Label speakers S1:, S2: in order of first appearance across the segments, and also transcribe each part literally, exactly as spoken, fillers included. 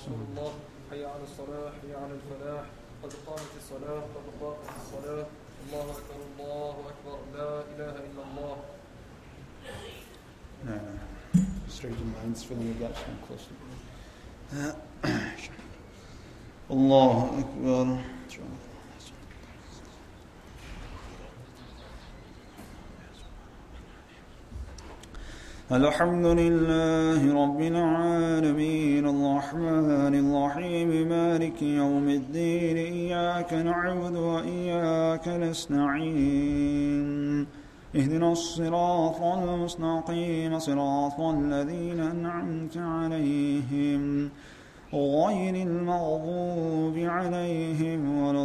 S1: رسول الله. حي على الصلاة حي على الفلاح قد قامت الصلاة قد قامت الصلاة. الله أكبر الله أكبر لا إله إلا الله.
S2: No, no. Straight in lines for the gaps come closely. الله أكبر. الحمد لله رب العالمين الرحمن الرحيم مالك يوم الدين إياك نعبد وإياك نستعين اهدنا الصراط المستقيم صراط الذين أنعمت عليهم غير المغضوب عليهم ولا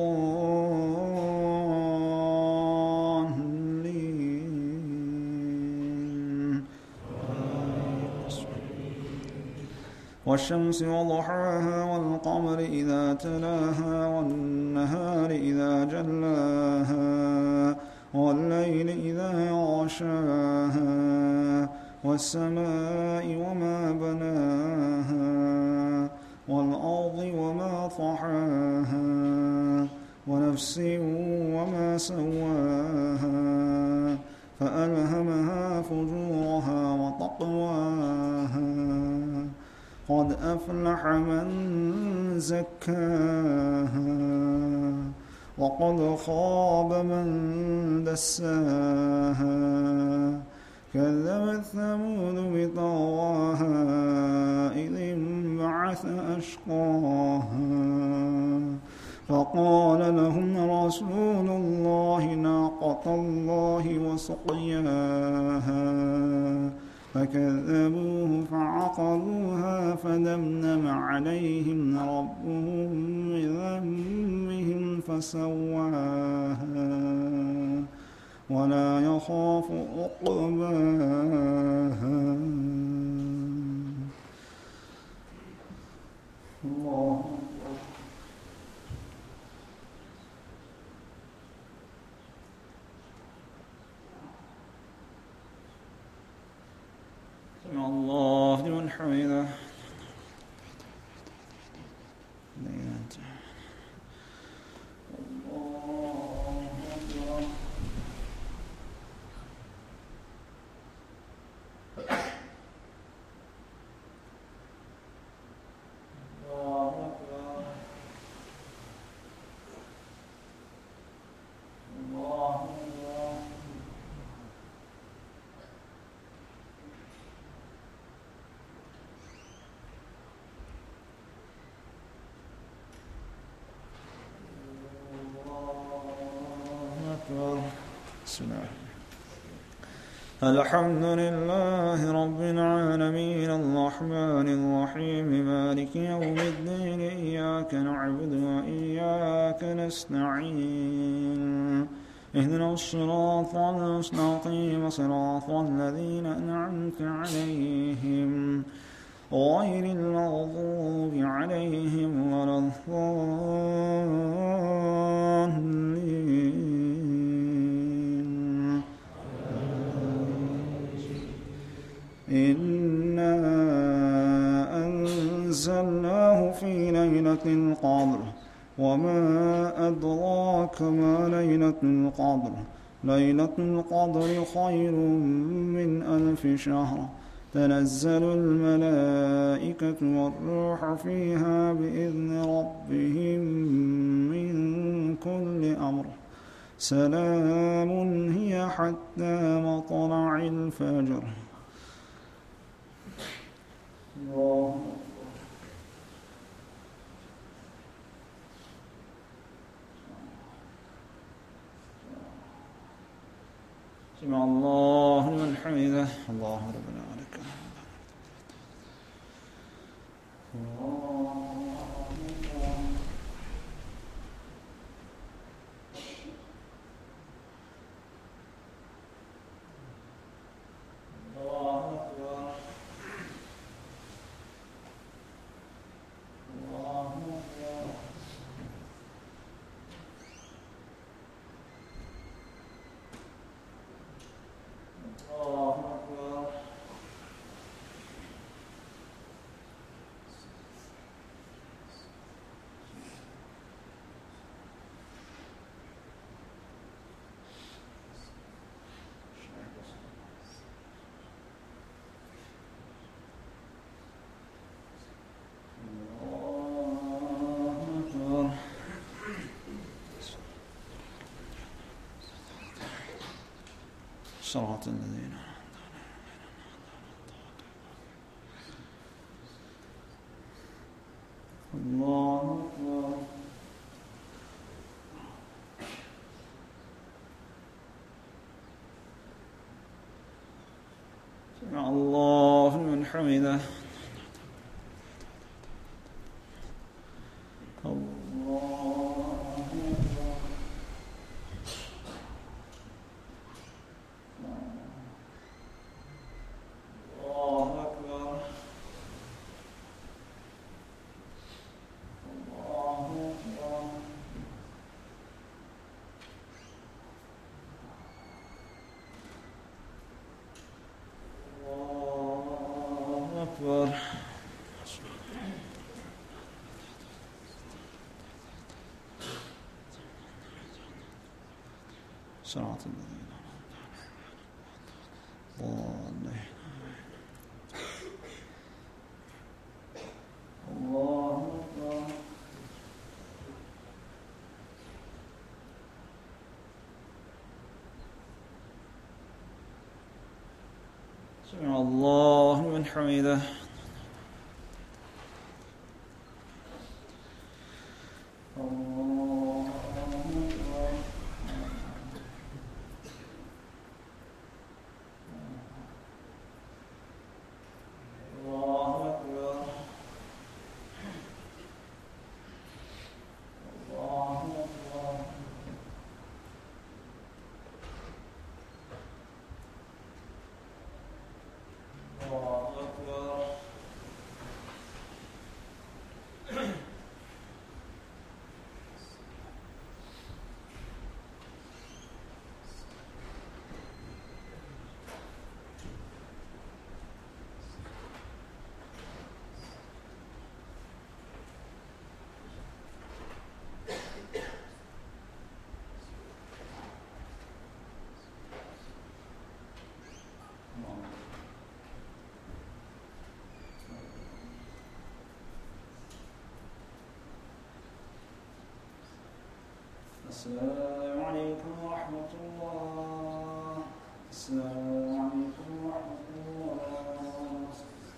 S2: الضالين. والشمس وضحاها والقمر إذا تلاها والنهار إذا جلاها والليل إذا يغشاها والسماء وما بناها والأرض وما طحاها ونفس وما سواها فألهمها فجورها وتقواها. قد أفلح من زكاها وقد خاب من دساها. كذبت ثمود بطغواها إذ انبعث أشقاها فقال لهم رسول الله ناقة الله وسقياها فكذبوه فعقروها فدمدم عليهم ربهم بذنبهم فسواها ولا يخاف عقباها. الله سمع الله لمن حمده. الحمد لله رب العالمين الرحمن الرحيم مالك يوم الدين إياك نعبد وإياك نستعين اهدنا الصراط المستقيم صراط الذين أنعمت عليهم غير المغضوب عليهم ولا الضالين. إنا أنزلناه في ليلة القدر وما أدراك ما ليلة القدر. ليلة القدر خير من ألف شهر تنزل الملائكة والروح فيها بإذن ربهم من كل أمر سلام هي حتى مطلع الفجر. الله سمع الله لمن حمده. الله ربنا ولك الحمد. صراط الذين الله أكبر سمع الله لمن حمده صراط الذين ضالين الله أكبر سمع الله لمن حمده السلام عليكم ورحمة الله السلام عليكم ورحمة الله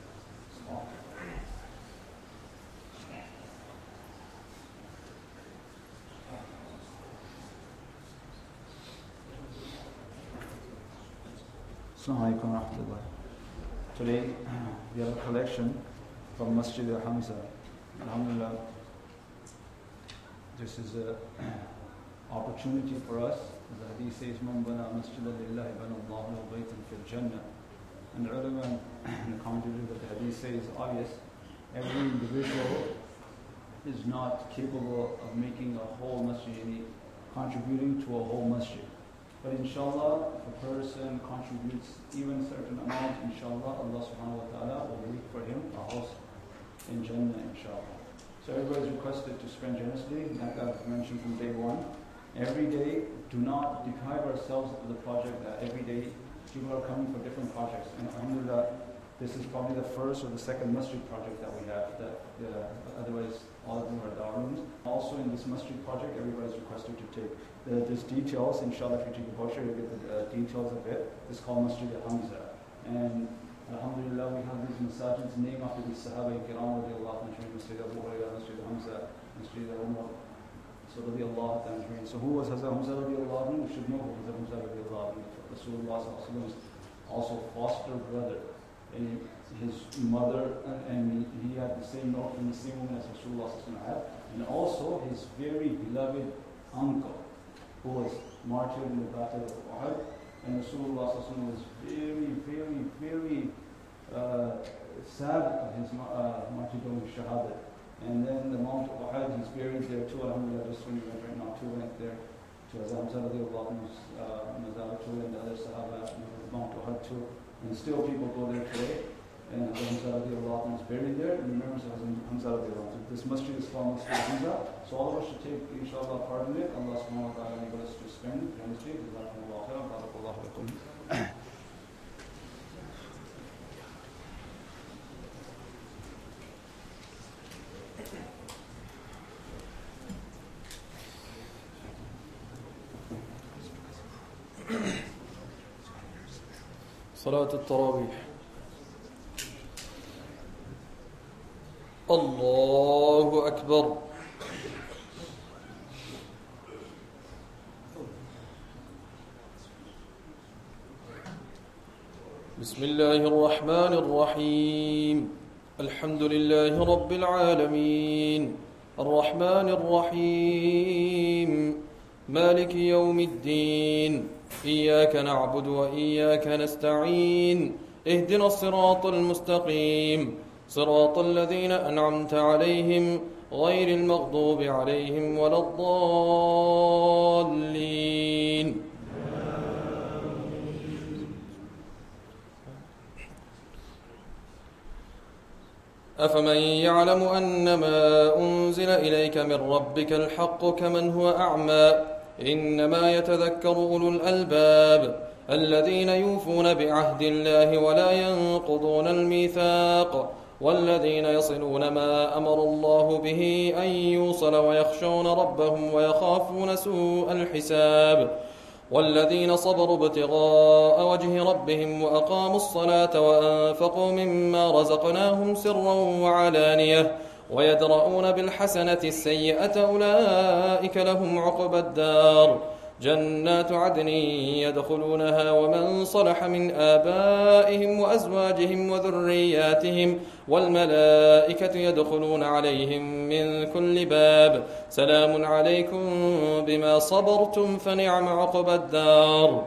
S2: السلام عليكم ورحمة الله. Today we have a collection from Masjid al-Hamza. Alhamdulillah, this is a opportunity for us. The hadith says, "Man bana masjidan lillahi bana Allahu lahu baytan fil jannah." And the ulama and the commentary of the hadith says, obvious, every individual is not capable of making a whole masjid, any contributing to a whole masjid. But inshallah, if a person contributes even a certain amount, inshallah, Allah subhanahu wa ta'ala will make for him a house in Jannah, inshallah. So everybody is requested to spend generously, like I've mentioned from day one. Every day, do not deprive ourselves of the project that every day people are coming for different projects. And alhamdulillah, this is probably the first or the second masjid project that we have. That uh, otherwise, all of them are darulooms. Also in this masjid project, everybody is requested to take the, this details. Inshallah, if you take a brochure, you'll get the uh, details of it. It's called Masjid al-Hamza. And alhamdulillah, we have these masajids named after the Sahaba Kiram radiallahu anhu, Masjid Abu Hurairah, Masjid al-Hamza, Masjid al-Umar. So radiallahu anhu. So who was Hazrat Hamza radiallahu anhu? We should know who Hazrat Hamza radiallahu anhu. Rasulullah sallallahu alaihi wasallam, also foster brother. And his mother, and he had the same milk from the same woman as Rasulullah sallallahu alaihi wasallam had. And also his very beloved uncle, who was martyred in the battle of Uhud. And Rasulullah sallallahu alaihi wasallam was very, very, very uh, sad of his uh, martyrdom of Shahadat. And then the Mount of Uhud, he's buried there too. Alhamdulillah, just when we went right now, too, went there to Hamza radiallahu anhu's mazar too, and the other Sahaba, Mount Uhud too. And still people go there today. And Hamza radiallahu anhu is buried there, and remembers Hamza radiallahu anhu. This masjid is called Masjid Hamza. So all of us should take, inshallah, part in it. Allah subhanahu wa ta'ala enable us to spend generously. Jazakumullahu khairan. Barakallahu lakum.
S1: صلاة التراويح. الله أكبر. بسم الله الرحمن الرحيم. الحمد لله رب العالمين الرحمن الرحيم مالك يوم الدين إياك نعبد وإياك نستعين اهدنا الصراط المستقيم صراط الذين أنعمت عليهم غير المغضوب عليهم ولا الضالين. أفمن يعلم أنما أنزل إليك من ربك الحق كمن هو أعمى إنما يتذكر أولو الألباب الذين يوفون بعهد الله ولا ينقضون الميثاق والذين يصلون ما أمر الله به أن يوصل ويخشون ربهم ويخافون سوء الحساب والذين صبروا ابتغاء وجه ربهم وأقاموا الصلاة وأنفقوا مما رزقناهم سرا وعلانية ويدرؤون بالحسنة السيئة أولئك لهم عقبى الدار جنات عدن يدخلونها ومن صلح من آبائهم وأزواجهم وذرياتهم والملائكة يدخلون عليهم من كل باب سلام عليكم بما صبرتم فنعم عقبى الدار.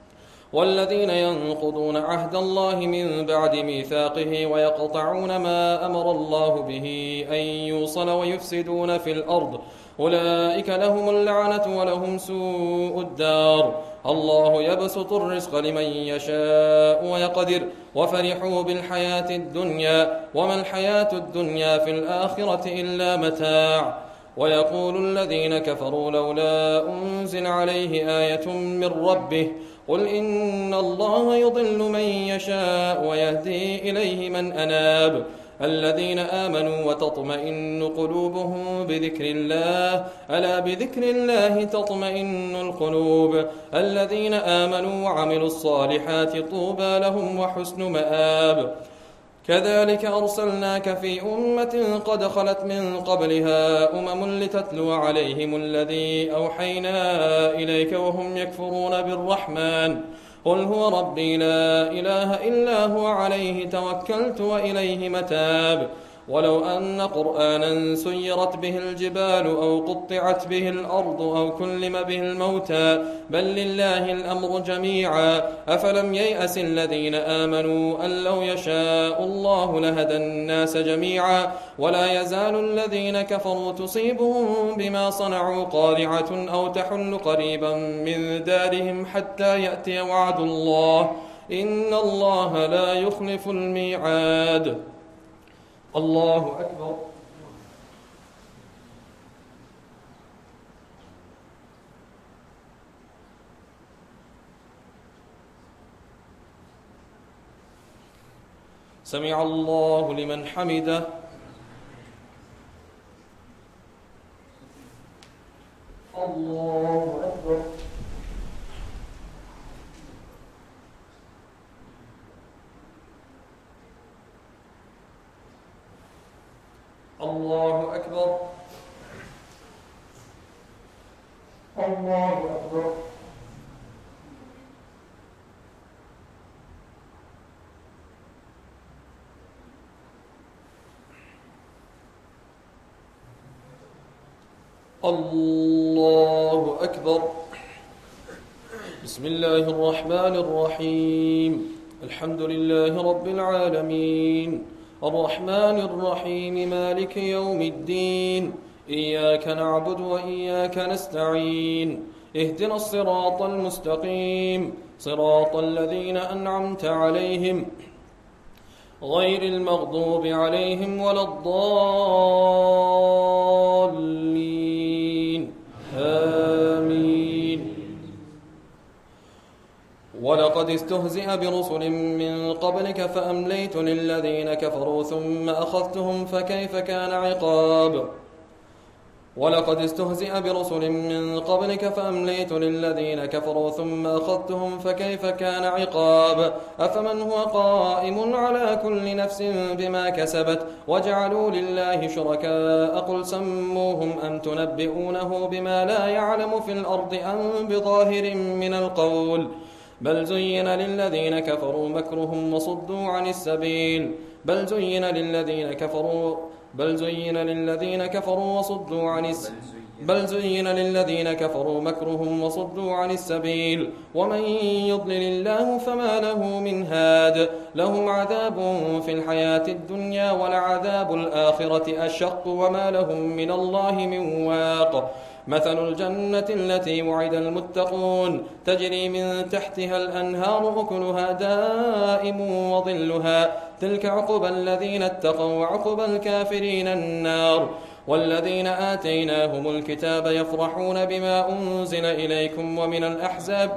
S1: والذين ينقضون عهد الله من بعد ميثاقه ويقطعون ما أمر الله به أن يوصل ويفسدون في الأرض أولئك لهم اللعنة ولهم سوء الدار. الله يبسط الرزق لمن يشاء ويقدر وفرحوا بالحياة الدنيا وما الحياة الدنيا في الآخرة إلا متاع. ويقول الذين كفروا لولا أنزل عليه آية من ربه قل إن الله يضل من يشاء ويهدي إليه من أناب الذين آمنوا وتطمئن قلوبهم بذكر الله ألا بذكر الله تطمئن القلوب الذين آمنوا وعملوا الصالحات طوبى لهم وحسن مآب. كذلك أرسلناك في أمة قد خلت من قبلها أمم لتتلو عليهم الذي أوحينا إليك وهم يكفرون بالرحمن قل هو ربي لا إله إلا هو عليه توكلت وإليه متاب. ولو أن قرآنا سيرت به الجبال أو قطعت به الأرض أو كلم به الموتى بل لله الأمر جميعا أفلم ييأس الذين آمنوا أن لو يشاء الله لهدى الناس جميعا ولا يزال الذين كفروا تصيبهم بما صنعوا قارعة أو تحل قريبا من دارهم حتى يأتي وعد الله إن الله لا يخلف الميعاد. الله أكبر. سمع الله لمن حمده. الله أكبر. الله أكبر. الله أكبر. الله أكبر. بسم الله الرحمن الرحيم الحمد لله رب العالمين الرحمن الرحيم مالك يوم الدين إياك نعبد وإياك نستعين اهدنا الصراط المستقيم صراط الذين أنعمت عليهم غير المغضوب عليهم ولا الضالين آمين. ولقد استهزئ برسل من قبلك فأمليت للذين كفروا ثم أخذتهم فكيف كان عقاب. ولقد استهزئ برسل من قبلك فأمليت للذين كفروا ثم أخذتهم فكيف كان عقاب أفمن هو قائم على كل نفس بما كسبت وجعلوا لله شركاء قل سموهم أم تنبئونه بما لا يعلم في الأرض أم بظاهر من القول بل زين للذين كفروا مكرهم وصدوا عن السبيل بل زين للذين كفروا بل زين للذين كفروا وصدوا عن الس... بل زين للذين كفروا مكرهم وصدوا عن السبيل ومن يضلل الله فما له من هاد لهم عذاب في الحياة الدنيا ولعذاب الآخرة أشق وما لهم من الله من واق مثل الجنة التي وعد المتقون تجري من تحتها الأنهار أكلها دائم وظلها تلك عقبى الذين اتقوا وعقبى الكافرين النار والذين آتيناهم الكتاب يفرحون بما أنزل إليكم ومن الأحزاب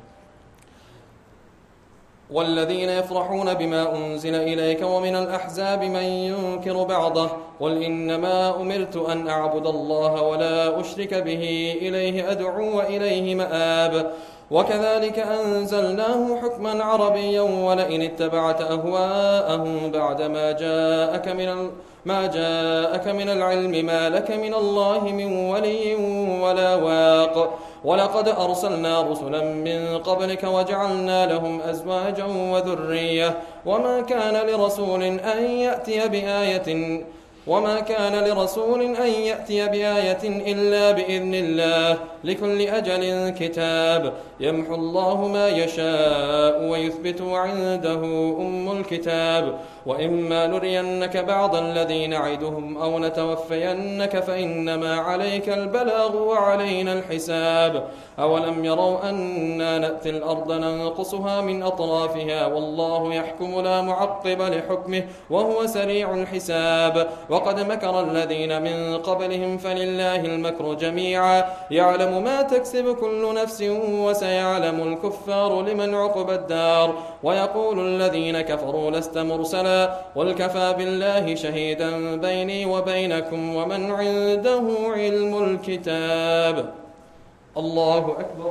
S1: والذين يفرحون بما أنزل إليك ومن الأحزاب من ينكر بعضه قل إنما أمرت أن أعبد الله ولا أشرك به إليه أدعو وإليه مآب وكذلك أنزلناه حكما عربيا ولئن اتبعت أهواءهم بعد ما جاءك من ما جاءك من العلم ما لك من الله من ولي ولا واق ولقد أرسلنا رسلا من قبلك وجعلنا لهم أزواجا وذرية وما كان لرسول أن يأتي بآية وما كان لرسول أن يأتي بآية إلا بإذن الله لكل أجل كتاب يمحو الله ما يشاء ويثبت عنده أم الكتاب وإما نرينك بعض الذي نعدهم أو نتوفينك فإنما عليك البلاغ وعلينا الحساب أولم يروا أنا نأتي الأرض ننقصها من أطرافها والله يحكم لا معقب لحكمه وهو سريع الحساب وقد مكر الذين من قبلهم فلله المكر جميعا يعلم ما تكسب كل نفس وسيعلم الكفار لمن عقبى الدار ويقول الذين كفروا لست مرسلا والكفى بالله شهيدا بيني وبينكم ومن عنده علم الكتاب الله أكبر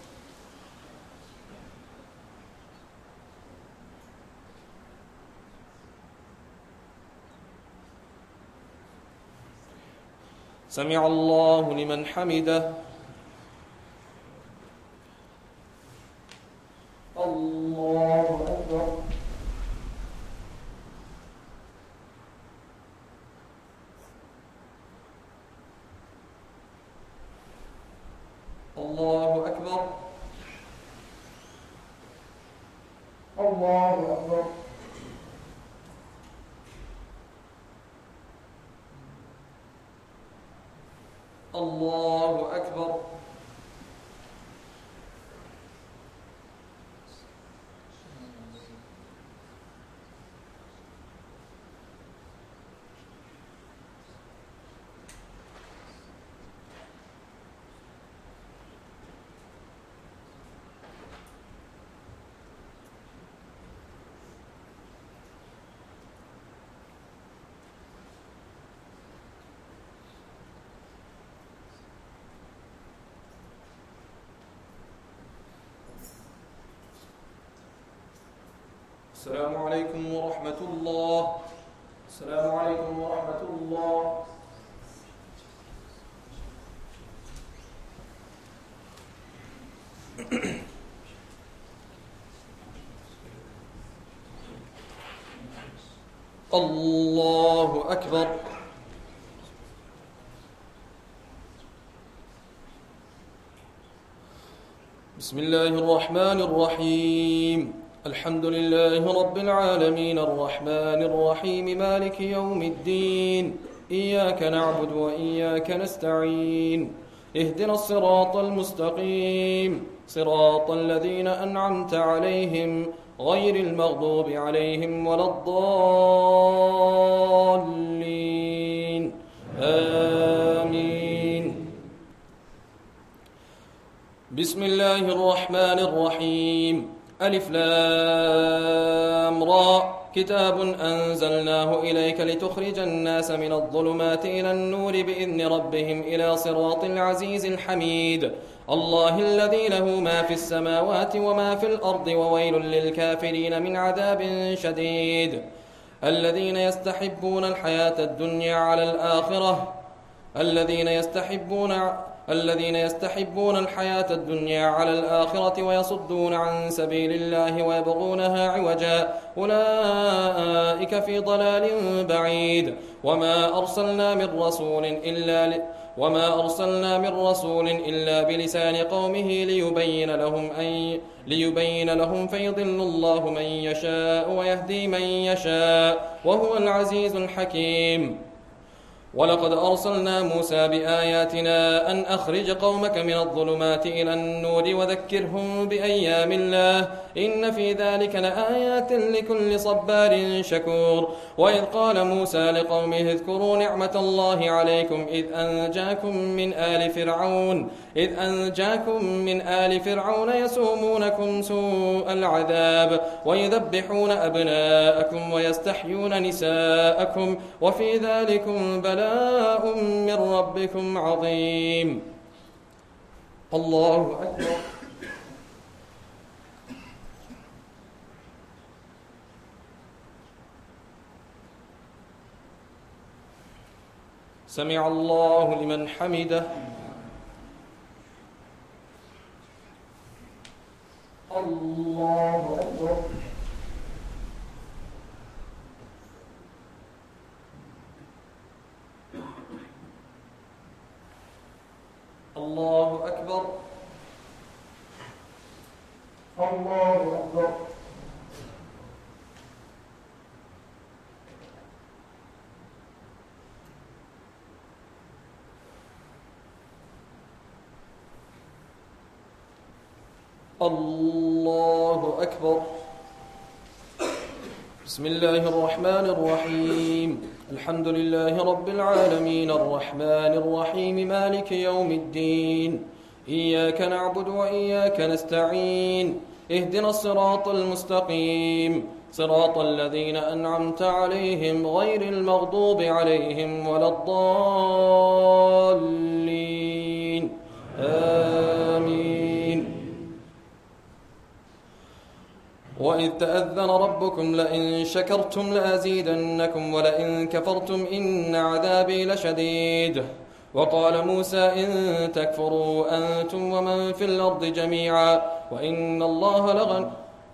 S1: سمع الله لمن حمده الله أكبر الله أكبر الله أكبر الله أكبر السلام عليكم ورحمة الله السلام عليكم ورحمة الله الله أكبر بسم الله الرحمن الرحيم الحمد لله رب العالمين الرحمن الرحيم مالك يوم الدين إياك نعبد وإياك نستعين اهدنا الصراط المستقيم صراط الذين أنعمت عليهم غير المغضوب عليهم ولا الضالين آمين بسم الله الرحمن الرحيم ألف لام را كتاب أنزلناه إليك لتخرج الناس من الظلمات إلى النور بإذن ربهم إلى صراط العزيز الحميد الله الذي له ما في السماوات وما في الأرض وويل للكافرين من عذاب شديد الذين يستحبون الحياة الدنيا على الآخرة الذين يستحبون الذين يستحبون الحياة الدنيا على الآخرة ويصدون عن سبيل الله ويبغونها عوجا أولئك في ضلال بعيد وما أرسلنا من رسول إلا ل... وما أرسلنا من رسول إلا بلسان قومه ليبين لهم أن ليبين لهم فيضل الله من يشاء ويهدي من يشاء وهو العزيز الحكيم ولقد أرسلنا موسى بآياتنا أن أخرج قومك من الظلمات إلى النور وذكرهم بأيام الله إن في ذلك لآيات لكل صبار شكور وإذ قال موسى لقومه اذكروا نعمة الله عليكم إذ أنجاكم من آل فرعون إذ أنجاكم من آل فرعون يسومونكم سوء العذاب ويذبحون أبناءكم ويستحيون نساءكم وفي ذلكم بلاء من ربكم عظيم الله أكبر سمع الله لمن حمده الله أكبر الله أكبر الله أكبر الله أكبر بسم الله الرحمن الرحيم الحمد لله رب العالمين الرحمن الرحيم مالك يوم الدين إياك نعبد وإياك نستعين اهدنا الصراط المستقيم صراط الذين أنعمت عليهم غير المغضوب عليهم ولا الضالين آمين وإذ تأذن ربكم لئن شكرتم لأزيدنكم ولئن كفرتم إن عذابي لشديد وقال موسى إن تكفروا أنتم ومن في الأرض جميعا وإن الله لغن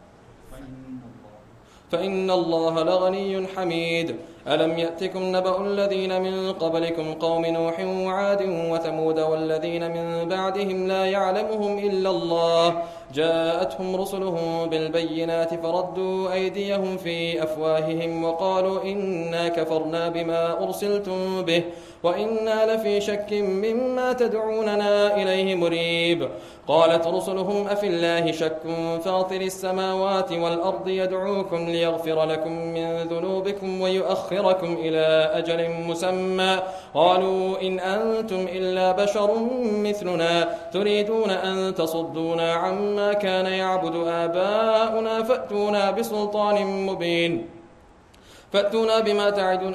S1: فإن الله لغني حميد ألم يأتكم نبأ الذين من قبلكم قوم نوح وعاد وثمود والذين من بعدهم لا يعلمهم إلا الله جاءتهم رسلهم بالبينات فردوا أيديهم في أفواههم وقالوا إنا كفرنا بما أرسلتم به وإنا لفي شك مما تدعوننا إليه مريب قالت رسلهم أفي الله شك فاطر السماوات والأرض يدعوكم ليغفر لكم من ذنوبكم ويؤخركم إلى أجل مسمى قالوا إن أنتم إلا بشر مثلنا تريدون أن تصدونا عما كان يعبد آباؤنا فأتونا بسلطان مبين فأتونا بما تعدون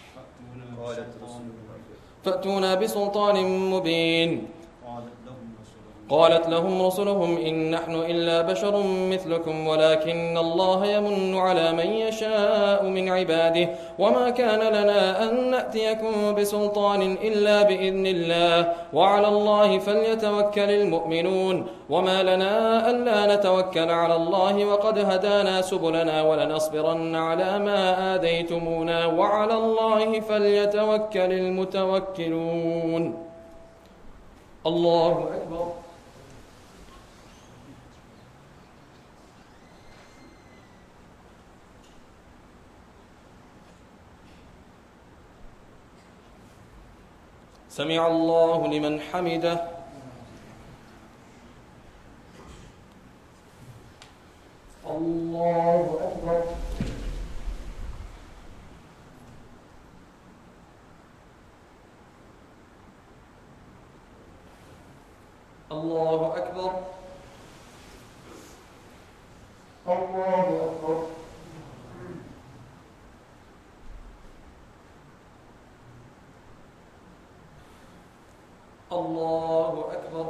S1: فأتونا بسلطان مبين قالت لهم رسلهم إن نحن إلا بشر مثلكم ولكن الله يمن على من يشاء من عباده وما كان لنا أن نأتيكم بسلطان إلا بإذن الله وعلى الله فليتوكل المؤمنون وما لنا ألا نتوكل على الله وقد هدانا سبلنا ولنصبرن على ما آذيتمونا وعلى الله فليتوكل المتوكلون الله أكبر سمع الله لمن حمده الله أكبر الله أكبر الله أكبر الله أكبر.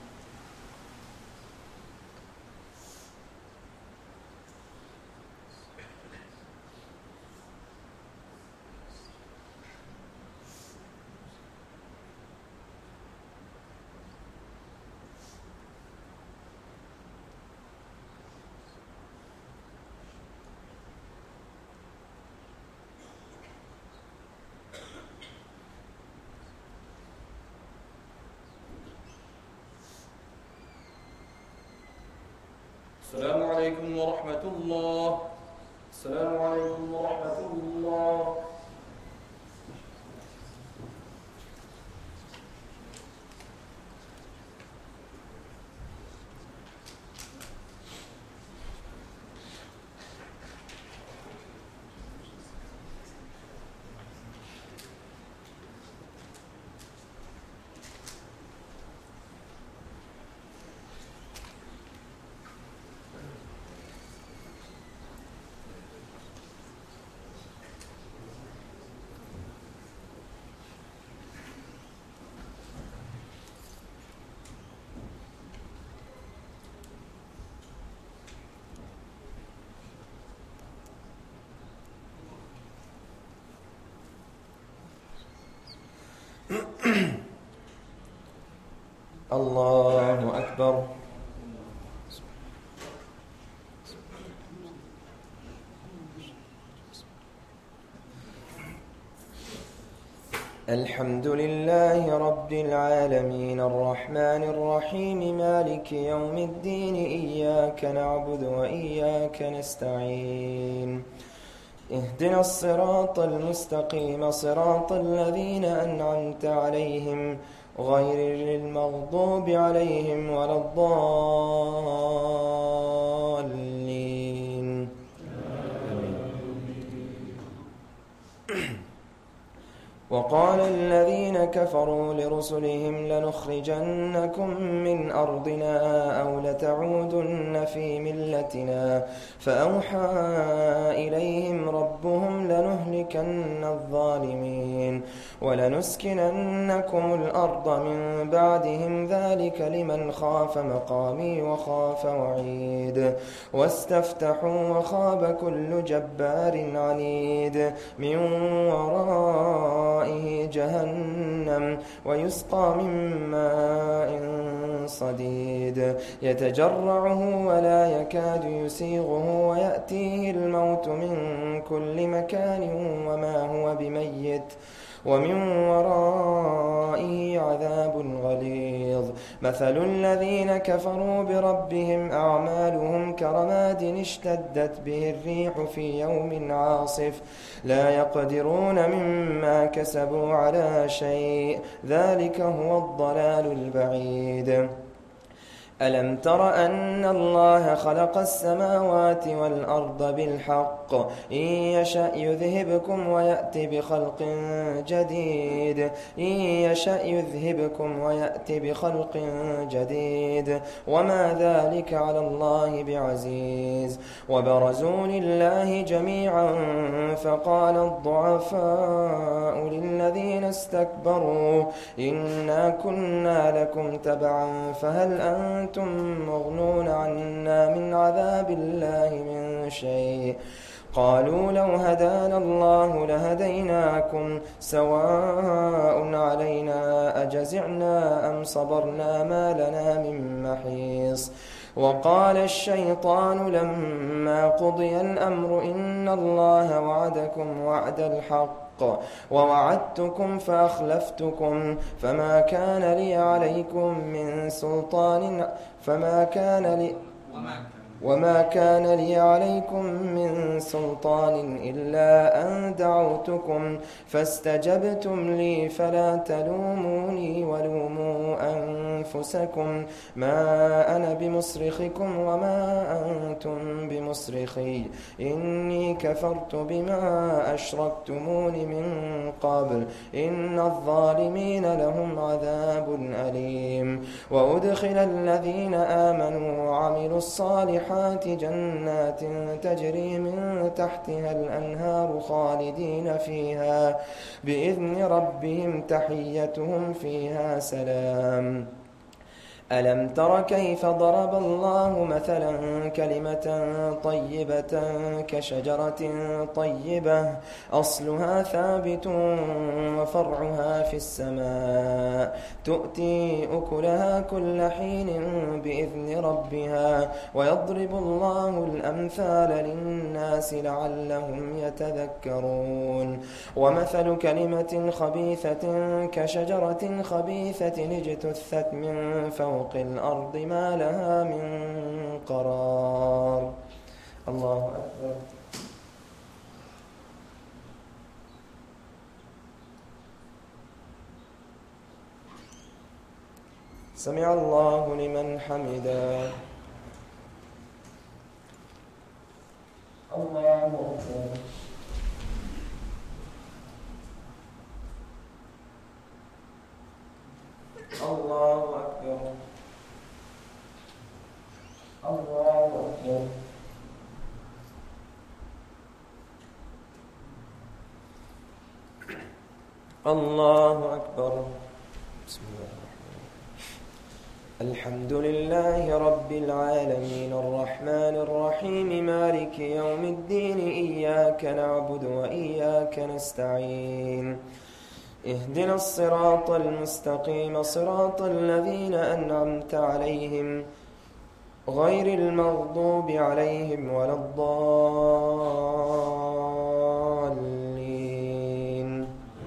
S1: السلام عليكم ورحمة الله. السلام عليكم ورحمة الله.
S3: الله أكبر. الحمد لله رب العالمين الرحمن الرحيم مالك يوم الدين إياك نعبد وإياك نستعين اهدنا الصراط المستقيم صراط الذين أنعمت عليهم غير المغضوب عليهم ولا الضالين. وقال الذين كفروا لرسلهم لنخرجنكم من أرضنا أو لتعودن في ملتنا فأوحى إليهم ربهم لنهلكن الظالمين ولنسكننكم الأرض من بعدهم ذلك لمن خاف مقامي وخاف وعيد واستفتحوا وخاب كل جبار عنيد من وراء جهنم ويسقى من ماء صديد يتجرعه ولا يكاد يسيغه ويأتيه الموت من كل مكان وما هو بميت ومن ورائه عذاب غليظ. مثل الذين كفروا بربهم أعمالهم كرماد اشتدت به الريح في يوم عاصف لا يقدرون مما كسبوا على شيء ذلك هو الضلال البعيد. ألم تر أن الله خلق السماوات والأرض بالحق إن يشأ يذهبكم ويأتي بخلق جديد إن يشأ يذهبكم ويأتي بخلق جديد وما ذلك على الله بعزيز. وبرزوا لله جميعا فقال الضعفاء للذين استكبروا إنا كنا لكم تبعا فهل أنتم مغنون عنا من عذاب الله من شيء قالوا لو هدانا الله لهديناكم سواء علينا أجزعنا أم صبرنا ما لنا من محيص. وقال الشيطان لما قضي الأمر إن الله وعدكم وعد الحق ووعدتكم فأخلفتكم فما كان لي عليكم من سلطان فما كان لي وما كان لي عليكم من سلطان إلا أن دعوتكم فاستجبتم لي فلا تلوموني ولوموا أنفسكم ما أنا بمصرخكم وما أنتم بمصرخي إني كفرت بما أشركتمون من قبل إن الظالمين لهم عذاب أليم. وأدخل الذين آمنوا وعملوا الصالحات جنات تجري من تحتها الأنهار خالدين خالدين فيها بإذن ربهم تحيتهم فيها سلام. ألم تر كيف ضرب الله مثلا كلمة طيبة كشجرة طيبة أصلها ثابت وفرعها في السماء تؤتي أكلها كل حين بإذن ربها ويضرب الله الأمثال للناس لعلهم يتذكرون. ومثل كلمة خبيثة كشجرة خبيثة اجتثت من فوق الأرض ما لها من قرار. الله أكبر. سمع الله لمن حمده. الله أكبر. الله أكبر. الله أكبر. الله أكبر. بسم الله الرحمن الرحيم. الحمد لله رب العالمين الرحمن الرحيم مالك يوم الدين إياك نعبد وإياك نستعين اهدنا الصراط المستقيم صراط الذين أنعمت عليهم غير المغضوب عليهم ولا الضالين.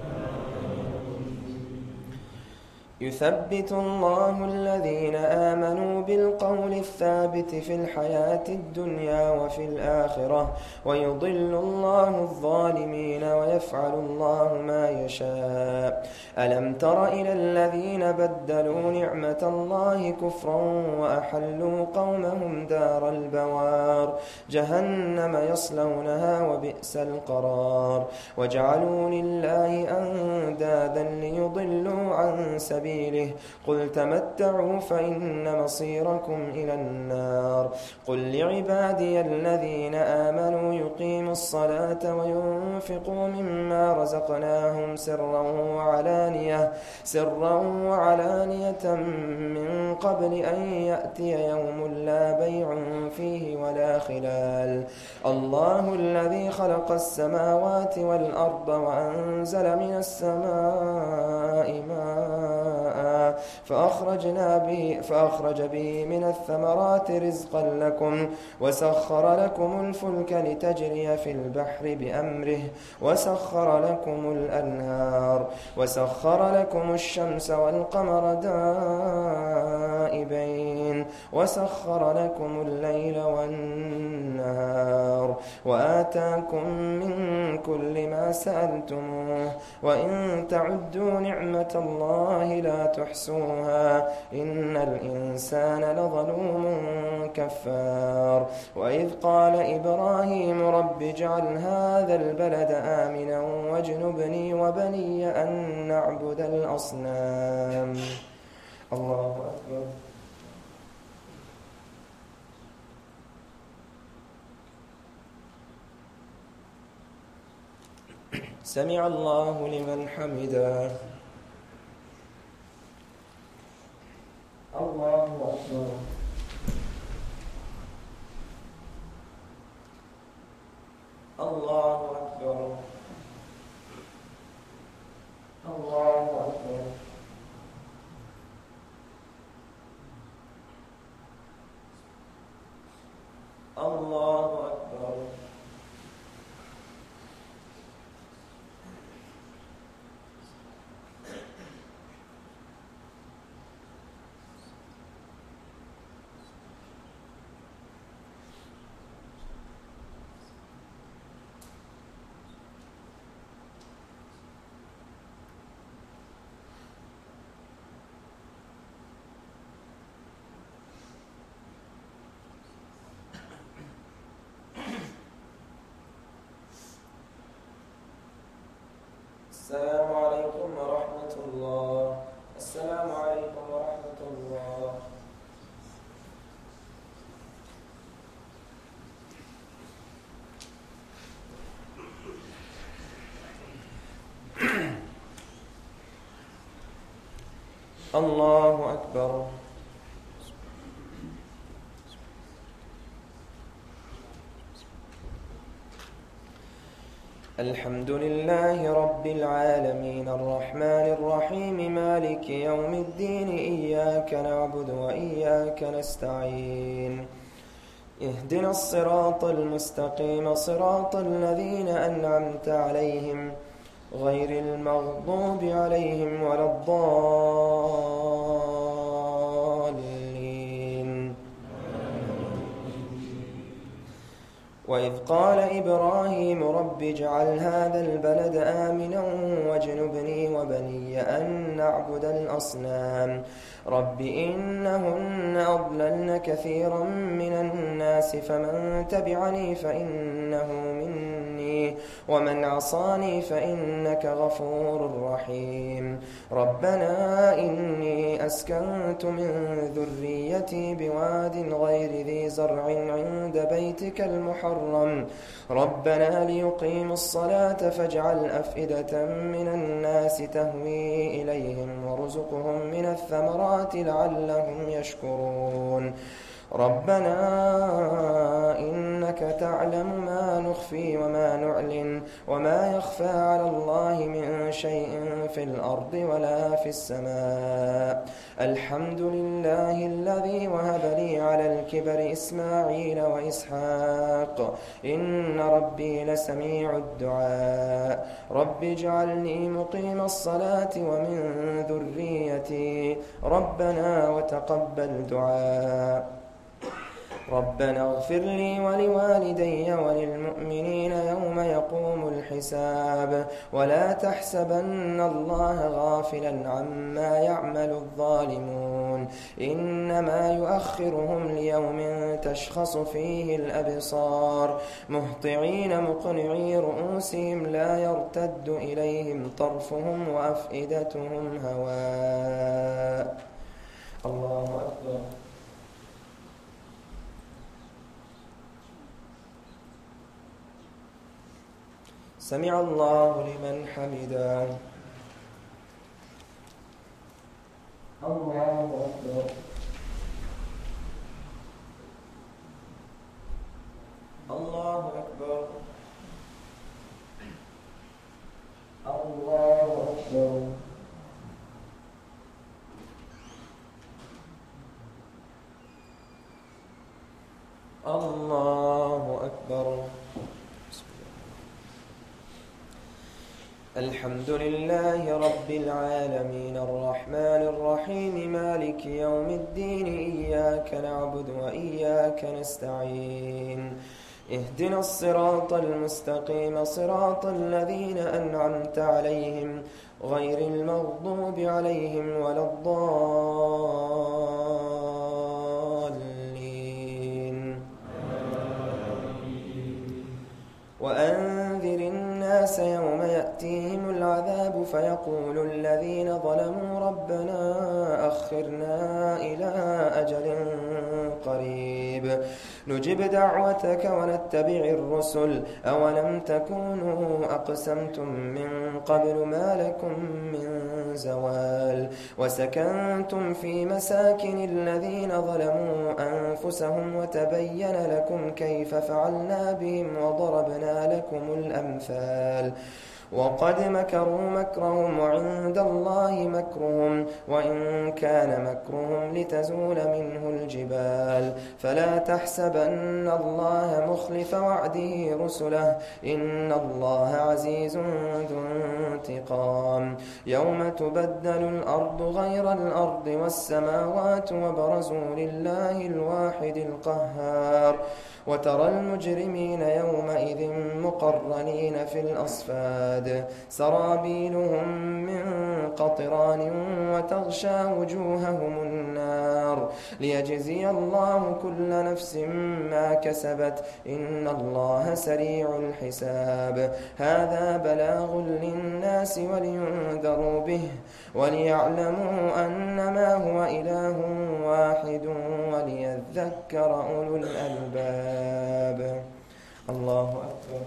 S3: يثبت الله الذين آمنوا بالقول الثابت في الحياة الدنيا وفي الآخرة ويضل الله الظالمين ويفعل الله ما يشاء. ألم تر إلى الذين بدلوا نعمة الله كفرا وأحلوا قومهم دار البوار جهنم يصلونها وبئس القرار وجعلوا لله أندادا ليضلوا عن سبيله قل تمتعوا فإن مصيركم إلى النار. قل لعبادي الذين آمنوا يقيموا الصلاة وينفقوا مما رزقناهم سرا وعلانية سرا وعلانية من قبل أن يأتي يوم لا بيع فيه ولا خلال. الله الذي خلق السماوات والأرض وأنزل من السماء ماء فأخرجنا به فأخرج به من الثمرات رزقا لكم وسخر لكم الفلك لتجري في البحر بأمره وسخر لكم الأنهار وسخر لكم الشمس والقمر دائبين وسخر لكم الليل والنهار وآتاكم من كل ما سألتموه وإن تعدوا نعمة الله لا تحصوها إن الإنسان لظلوم كفار. وإذ قال إبراهيم رب اجعل هذا البلد آمنا واجنبني وبني أن نعبد الأصنام. الله أكبر. سمع الله لمن حمده. الله أكبر. الله أكبر. الله أكبر. الله أكبر. السلام عليكم ورحمة الله. السلام عليكم ورحمة الله. الله أكبر. الحمد لله رب العالمين الرحمن الرحيم مالك يوم الدين إياك نعبد وإياك نستعين اهدنا الصراط المستقيم صراط الذين أنعمت عليهم غير المغضوب عليهم ولا الضالين. وإذ قال إبراهيم رب اجعل هذا البلد آمنا واجنبني وبني أن نعبد الأصنام رب إنهن أضللن كثيرا من الناس فمن تبعني فإنه مني ومن عصاني فإنك غفور رحيم. ربنا إني أسكنت من ذريتي بواد غير ذي زرع عند بيتك المحرم ربنا ليقيموا الصلاة فاجعل أفئدة من الناس تهوي إليهم وارزقهم من الثمرات لعلهم يشكرون. ربنا إنك تعلم ما نخفي وما نعلن وما يخفى على الله من شيء في الأرض ولا في السماء. الحمد لله الذي وهب لي على الكبر إسماعيل وإسحاق إن ربي لسميع الدعاء. رب اجعلني مقيم الصلاة ومن ذريتي ربنا وتقبل دعاء. ربنا اغفر لي ولوالدي وللمؤمنين يوم يقوم الحساب ولا تحسبن الله غافلا عما يعمل الظالمون إنما يؤخرهم ليوم تشخص فيه الأبصار مهطعين مقنعي رؤوسهم لا يرتد إليهم طرفهم وأفئدتهم هواء. الله أكبر. سمع الله لمن حمده. الله أكبر. الله أكبر. الله أكبر. الله أكبر. الحمد لله رب العالمين الرحمن الرحيم مالك يوم الدين إياك نعبد وإياك نستعين اهدنا الصراط المستقيم صراط الذين أنعمت عليهم غير المغضوب عليهم ولا الضالين. وأنذر الناس يوم يأتيهم العذاب فيقول الذين ظلموا ربنا أخرنا إلى أجل قريب نجب دعوتك ونتبع الرسل أولم تكونوا أقسمتم من قبل ما لكم من زوال وسكنتم في مساكن الذين ظلموا أنفسهم وتبين لكم كيف فعلنا بهم وضربنا لكم الأمثال وقد مكروا مكرهم وعند الله مكرهم وإن كان مكرهم لتزول منه الجبال فلا تحسبن الله مخلف وعده رسله إن الله عزيز ذو انتقام. يوم تبدل الأرض غير الأرض والسماوات وبرزوا لله الواحد القهار وترى المجرمين يومئذ مقرنين في الأصفاد سرابيلهم من قطران وتغشى وجوههم النار ليجزي الله كل نفس ما كسبت إن الله سريع الحساب. هذا بلاغ للناس ولينذروا به وليعلموا أنما هو إله واحد وليذكر أولو الألباب. الله أكبر.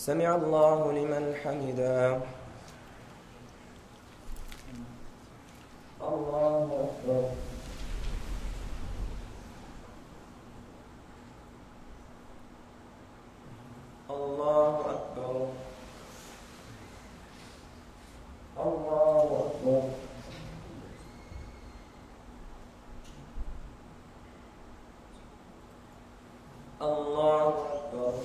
S3: سمع الله لمن حمده. الله أكبر. الله أكبر. الله أكبر. الله أكبر.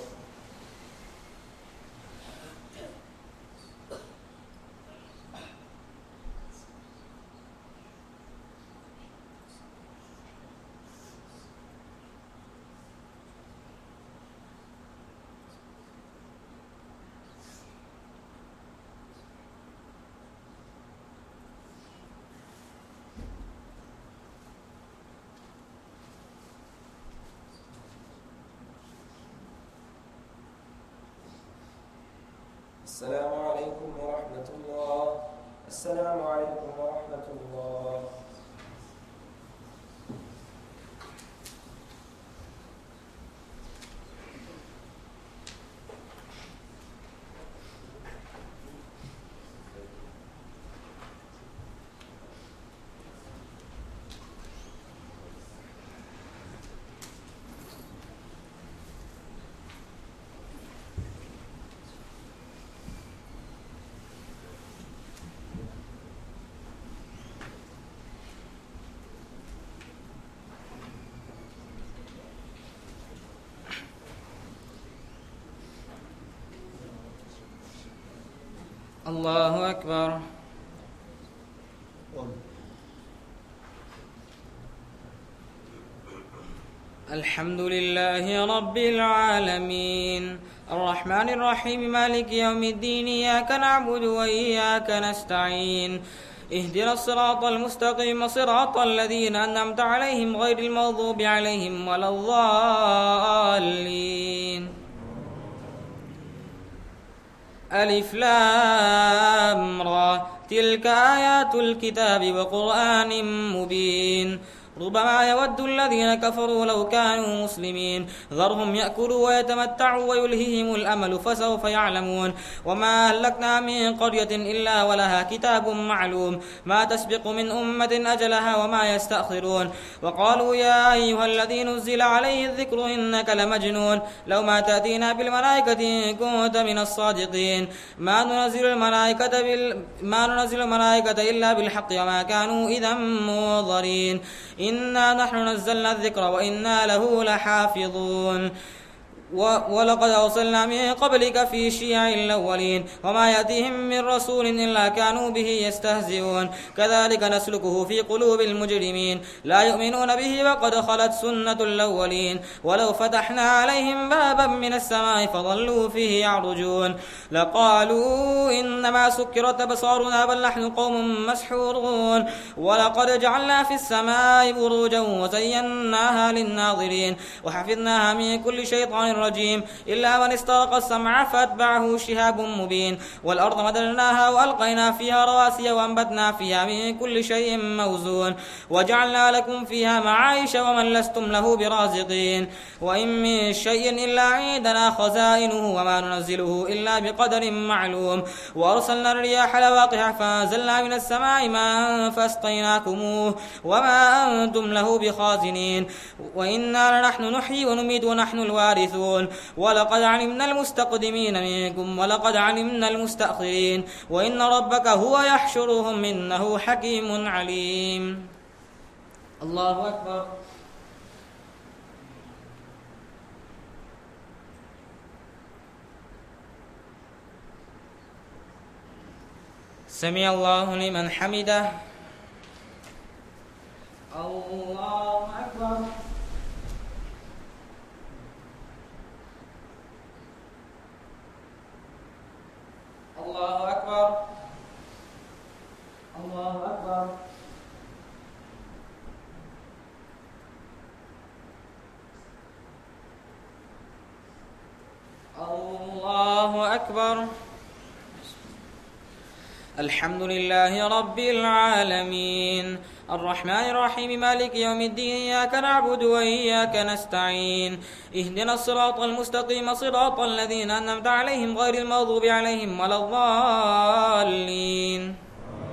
S3: السلام عليكم ورحمة الله. السلام عليكم ورحمة الله.
S4: الله أكبر. الحمد لله رب العالمين الرحمن الرحيم مالك يوم الدين إياك نعبد وإياك نستعين اهدنا الصراط المستقيم صراط الذين أنعمت عليهم غير المغضوب عليهم ولا الضالين. ألف لام را تلك آيات الكتاب وقرآن مبين ربما يود الذين كفروا لو كانوا مسلمين ذرهم يأكلوا ويتمتعوا ويلههم الأمل فسوف يعلمون وما أهلكنا من قرية إلا ولها كتاب معلوم ما تسبق من أمة أجلها وما يستأخرون وقالوا يا أيها الذي نزل عليه الذكر إنك لمجنون لو ما تأتينا بالملائكة إن كنت من الصادقين ما ننزل الملائكة بال... ما ننزل الملائكة إلا بالحق وما كانوا إذا منظرين إنا نحن نزلنا الذكر وإنا له لحافظون ولقد أرسلنا من قبلك في شيع الأولين وما يأتيهم من رسول إلا كانوا به يستهزئون كذلك نسلكه في قلوب المجرمين لا يؤمنون به وقد خلت سنة الأولين ولو فتحنا عليهم بابا من السماء فظلوا فيه يعرجون لقالوا إنما سكرت أبصارنا بل نحن قوم مسحورون ولقد جعلنا في السماء بروجا وزيناها للناظرين وحفظناها من كل شيطان رجيم إلا من استرق السمع فاتبعه شهاب مبين والأرض مددناها وألقينا فيها رواسي وأنبتنا فيها من كل شيء موزون وجعلنا لكم فيها معايش ومن لستم له برازقين وإن من شيء إلا عندنا خزائنه وما ننزله إلا بقدر معلوم وأرسلنا الرياح لواقح فأنزلنا من السماء ماء فأسقيناكموه وما أنتم له بخازنين وإنا لنحن نحيي ونميت ونحن الوارثون ولقد علمنا المستقدمين منكم ولقد علمنا المستأخرين وإن ربك هو يحشرهم إنه حكيم عليم. الله أكبر. سمع الله لمن حمده. الله أكبر. الله أكبر. الله أكبر. الله أكبر. الحمد لله رب العالمين الرحمن الرحيم مالك يوم الدين إياك نعبد وإياك نستعين اهدنا الصراط المستقيم صراط الذين أنعمت عليهم غير المغضوب عليهم ولا الضالين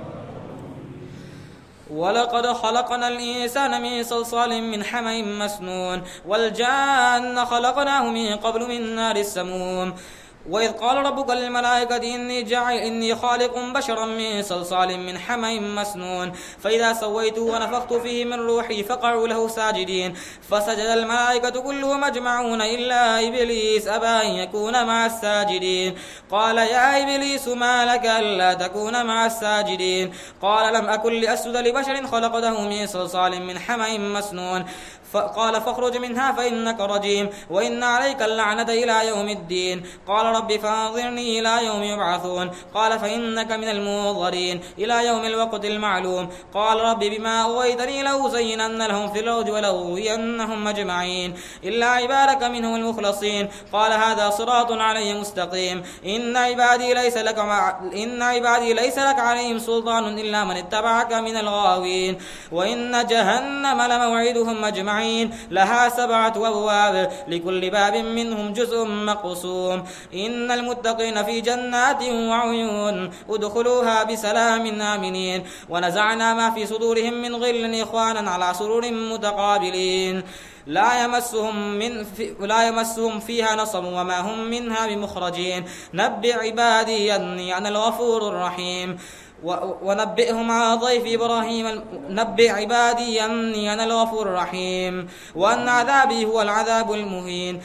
S4: ولقد خلقنا الإنسان من صلصال من حمأ مسنون والجان خلقناه من قبل من نار السموم وإذ قال ربك للملائكة إني جاعل إني خالق بشرا من صلصال من حمأ مسنون فإذا سويته ونفخت فيه من روحي فقعوا له ساجدين فسجد الملائكة كلهم أجمعون إلا إبليس أبى أن يكون مع الساجدين قال يا إبليس ما لك ألا تكون مع الساجدين قال لم أكن لأسجد لبشر خلقته من صلصال من حمأ مسنون قال فاخرج منها فإنك رجيم وإن عليك اللعنة إلى يوم الدين قال رب فانظرني إلى يوم يبعثون قال فإنك من المنظرين إلى يوم الوقت المعلوم قال رب بما أغويتني لأزينن لهم في الأرض ولأغوينهم أجمعين إلا عبادك منهم المخلصين قال هذا صراط علي مستقيم إن عبادي ليس لك مع... إن عبادي ليس لك عليهم سلطان إلا من اتبعك من الغاوين وإن جهنم لموعدهم أجمعين لها سبعة أبواب لكل باب منهم جزء مقسوم إن المتقين في جنات وعيون ادخلوها بسلام آمنين ونزعنا ما في صدورهم من غل إخوانا على سرور متقابلين لا يمسهم من في لا يمسهم فيها نصب وما هم منها بمخرجين نبئ عبادي أني أنا الغفور الرحيم ونبئهم على ضيف إبراهيم نبئ عبادي أني أنا الغفور الرحيم وأن عذابي هو العذاب المهين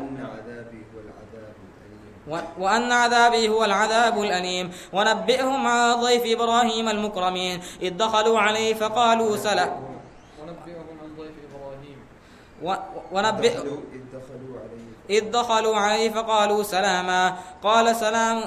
S4: وأن عذابي هو العذاب الأليم ونبئهم على ضيف إبراهيم المكرمين إذ دخلوا عليه فقالوا سلام
S1: ونبئهم عن ضيف إبراهيم
S4: ونبئ إذ دخلوا عليه فقالوا سلاما قال سلام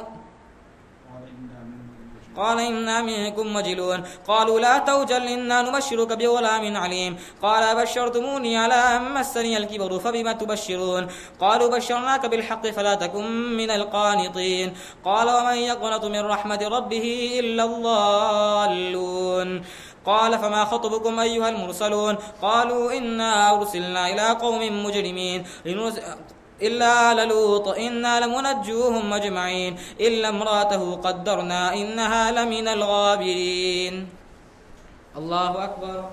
S4: قال إنا منكم وجلون قالوا لا توجل إنا نبشرك بغلام عليم قال بشرتموني على أن مسني الكبر فبما تبشرون قالوا بشرناك بالحق فلا تكن من القانطين قال ومن يقنط من رحمة ربه إلا الضالون قال فما خطبكم أيها المرسلون قالوا إنا أرسلنا إلى قوم مجرمين إلا آل لوط إنا لمنجوهم أجمعين إلا امرأته قدرنا إنها لمن الغابرين الله أكبر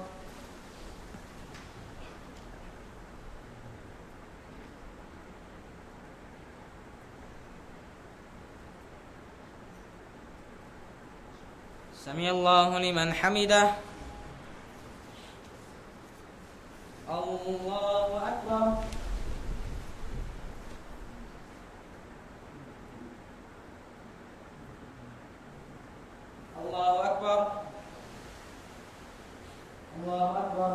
S4: سمع الله لمن حمده الله أكبر الله أكبر الله أكبر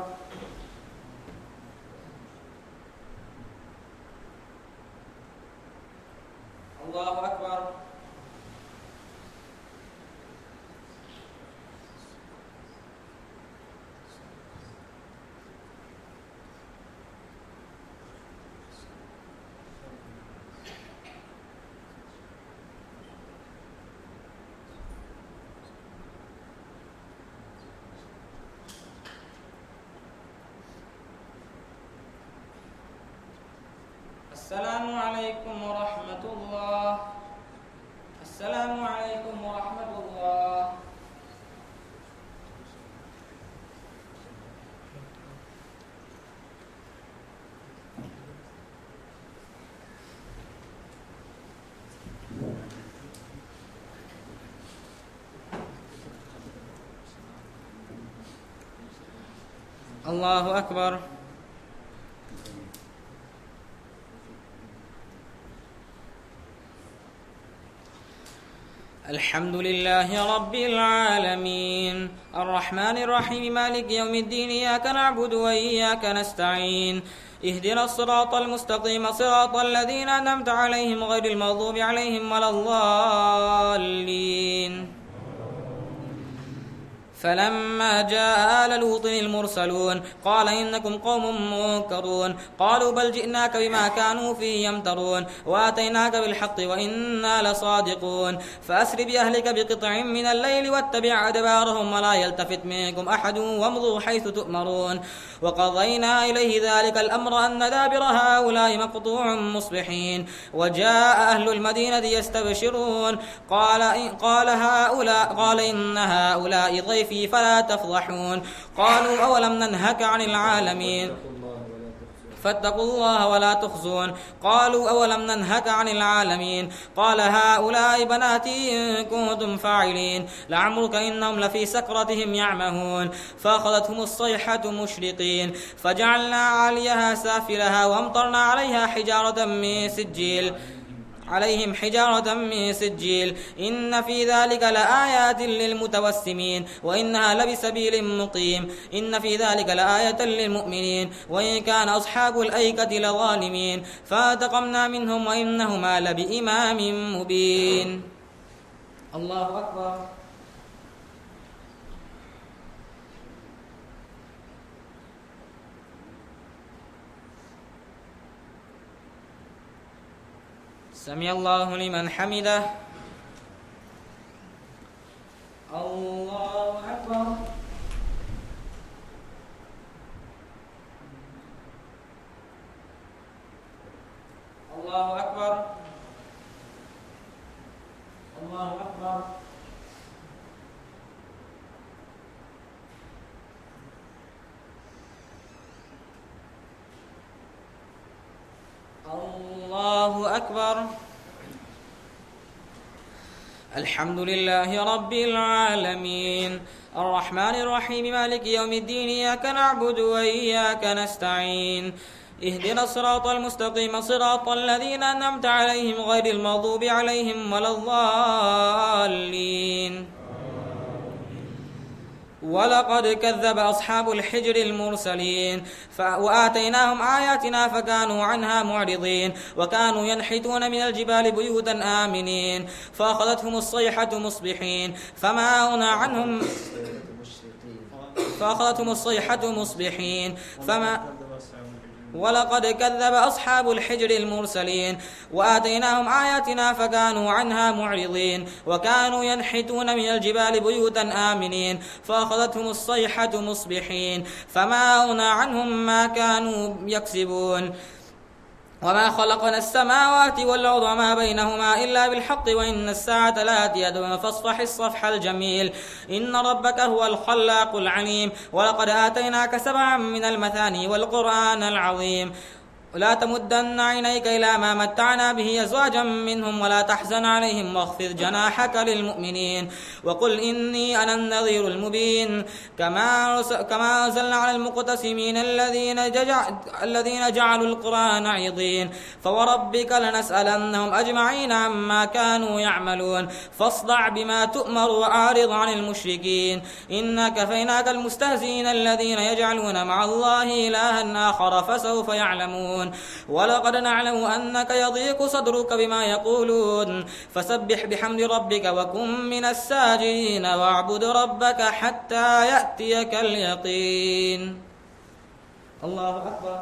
S4: الله أكبر السلام عليكم ورحمة الله السلام عليكم ورحمة الله الله أكبر الحمد لله رب العالمين الرحمن الرحيم مالك يوم الدين إياك نعبد وإياك نستعين اهدنا الصراط المستقيم صراط الذين أنعمت عليهم غير المغضوب عليهم ولا الضالين فلما جاء آل لوط المرسلون قال إنكم قوم منكرون قالوا بل جئناك بما كانوا فيه يمترون وآتيناك بالحق وإنا لصادقون فأسر بأهلك بقطع من الليل واتبع أدبارهم ولا يلتفت منكم أحد وامضوا حيث تؤمرون وقضينا إليه ذلك الأمر أن دابر هؤلاء مقطوع مصبحين وجاء أهل المدينة يستبشرون قال قال هؤلاء قال إن هؤلاء ضيفي فلا تفضحون قالوا أولم ننهك عن العالمين فاتقوا الله ولا تخزون قالوا أولم ننهك عن العالمين قال هؤلاء بناتي إن كنتم فاعلين لعمرك إنهم لفي سكرتهم يعمهون فأخذتهم الصيحة مشرقين فجعلنا عاليها سافلها وامطرنا عليها حجارة من سجيل عليهم حجارة من سجيل إن في ذلك لآيات للمتوسمين وإنها لبسبيل مقيم إن في ذلك لآية للمؤمنين وإن كان أصحاب الأيكة لظالمين فانتقمنا منهم وإنهما لبإمام مبين. الله أكبر. سمع الله لمن حمده. الله أكبر. الله أكبر. الله أكبر. الله أكبر. الحمد لله رب العالمين الرحمن الرحيم مالك يوم الدين إياك نعبد وإياك نستعين اهدنا الصراط المستقيم صراط الذين أنعمت عليهم غير المغضوب عليهم ولا الضالين. ولقد كذب أصحاب الحجر المرسلين وآتيناهم آياتنا فكانوا عنها معرضين وكانوا ينحتون من الجبال بيوتا آمنين فأخذتهم الصيحة مصبحين فما أغنى عنهم فأخذتهم الصيحة مصبحين فما ولقد كذب أصحاب الحجر المرسلين وآتيناهم آياتنا فكانوا عنها معرضين وكانوا ينحتون من الجبال بيوتا آمنين فأخذتهم الصيحة مصبحين فما أغنى عنهم ما كانوا يكسبون وما خلقنا السماوات والأرض وما بينهما إلا بالحق وإن الساعة لآتية فاصفح الصفح الجميل إن ربك هو الخلاق العليم ولقد آتيناك سبعا من المثاني والقرآن العظيم ولا تمدن عينيك إلى ما متعنا به أزواجا منهم ولا تحزن عليهم واخفض جناحك للمؤمنين وقل إني أنا النذير المبين كما كما أنزلنا على المقتسمين الذين جعل الذين جعلوا القرآن عضين فوربك لنسألنهم أجمعين عما كانوا يعملون فاصدع بما تؤمر وأعرض عن المشركين إنا كفيناك المستهزئين الذين يجعلون مع الله إلها آخر فسوف يعلمون ولقد نعلم أنك يضيق صدرك بما يقولون فسبح بحمد ربك وكن من الساجدين واعبد ربك حتى يأتيك اليقين. الله أكبر.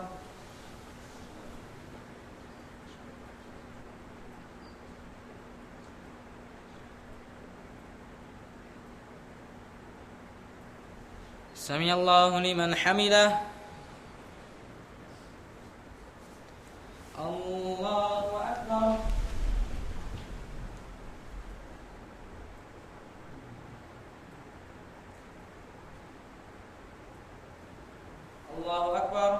S4: سمع الله لمن حمده. الله أكبر. الله أكبر.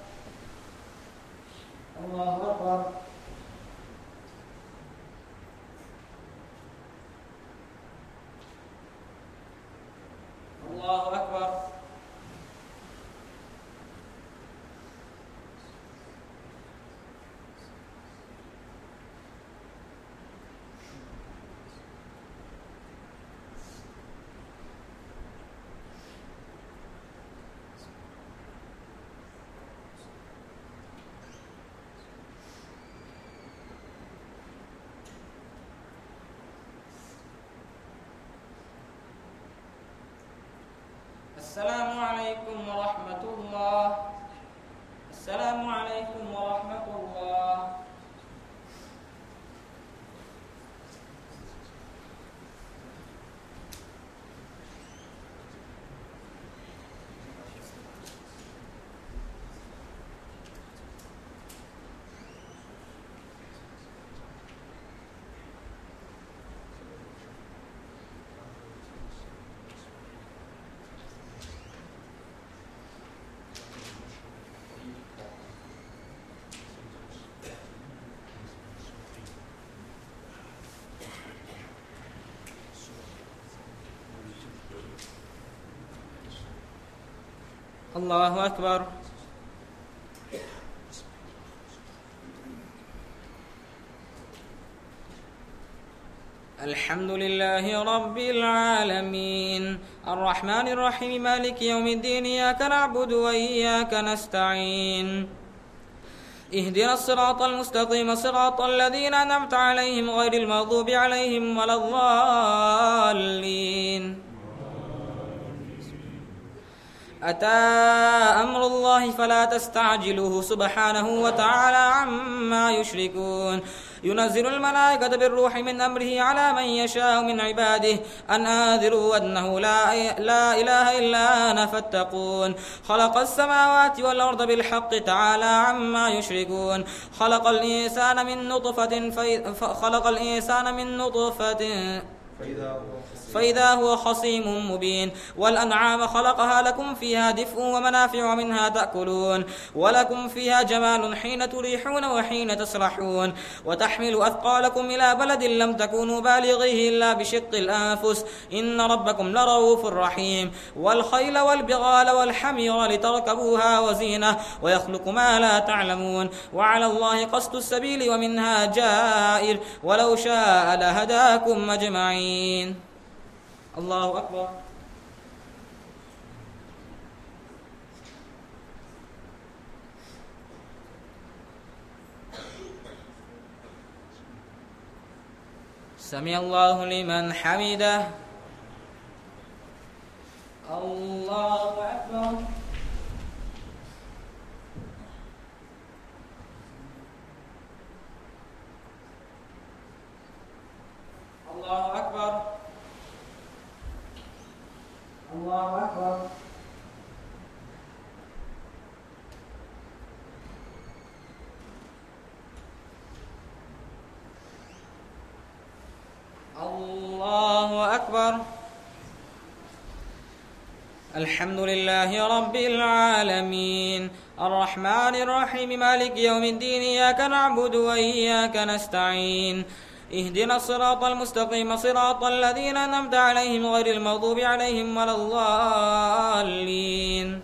S4: الله أكبر. الله أكبر. السلام عليكم ورحمة الله. السلام عليكم ورحمة الله. الله أكبر. الحمد لله رب العالمين الرحمن الرحيم مالك يوم الدين إياك نعبد وإياك نستعين اهدنا الصراط المستقيم صراط الذين أنعمت عليهم غير المغضوب عليهم ولا الضالين. أتى أمر الله فلا تستعجلوه سبحانه وتعالى عما يشركون. ينزل الملائكة بالروح من أمره على من يشاء من عباده أن أنذروا أنه لا, لا إله إلا أنا فاتقون. خلق السماوات والأرض بالحق تعالى عما يشركون. خلق الإنسان من نطفة في خلق الإنسان من نطفة فإذا هو خصيم مبين. والأنعام خلقها لكم فيها دفء ومنافع منها تأكلون ولكم فيها جمال حين تريحون وحين تسرحون وتحمل أثقالكم إلى بلد لم تكونوا بالغيه إلا بشق الأنفس إن ربكم لرؤوف رحيم. والخيل والبغال والحمير لتركبوها وزينة ويخلق ما لا تعلمون وعلى الله قصد السبيل ومنها جائر ولو شاء لهداكم أجمعين. الله أكبر. سمع الله لمن حمده. الله أكبر. الله أكبر. الله أكبر. الله أكبر. الحمد لله رب العالمين الرحمن الرحيم مالك يوم الدين إياك نعبد وإياك نستعين اهدنا الصراط المستقيم صراط الذين أنعمت عليهم غير المغضوب عليهم ولا الضالين.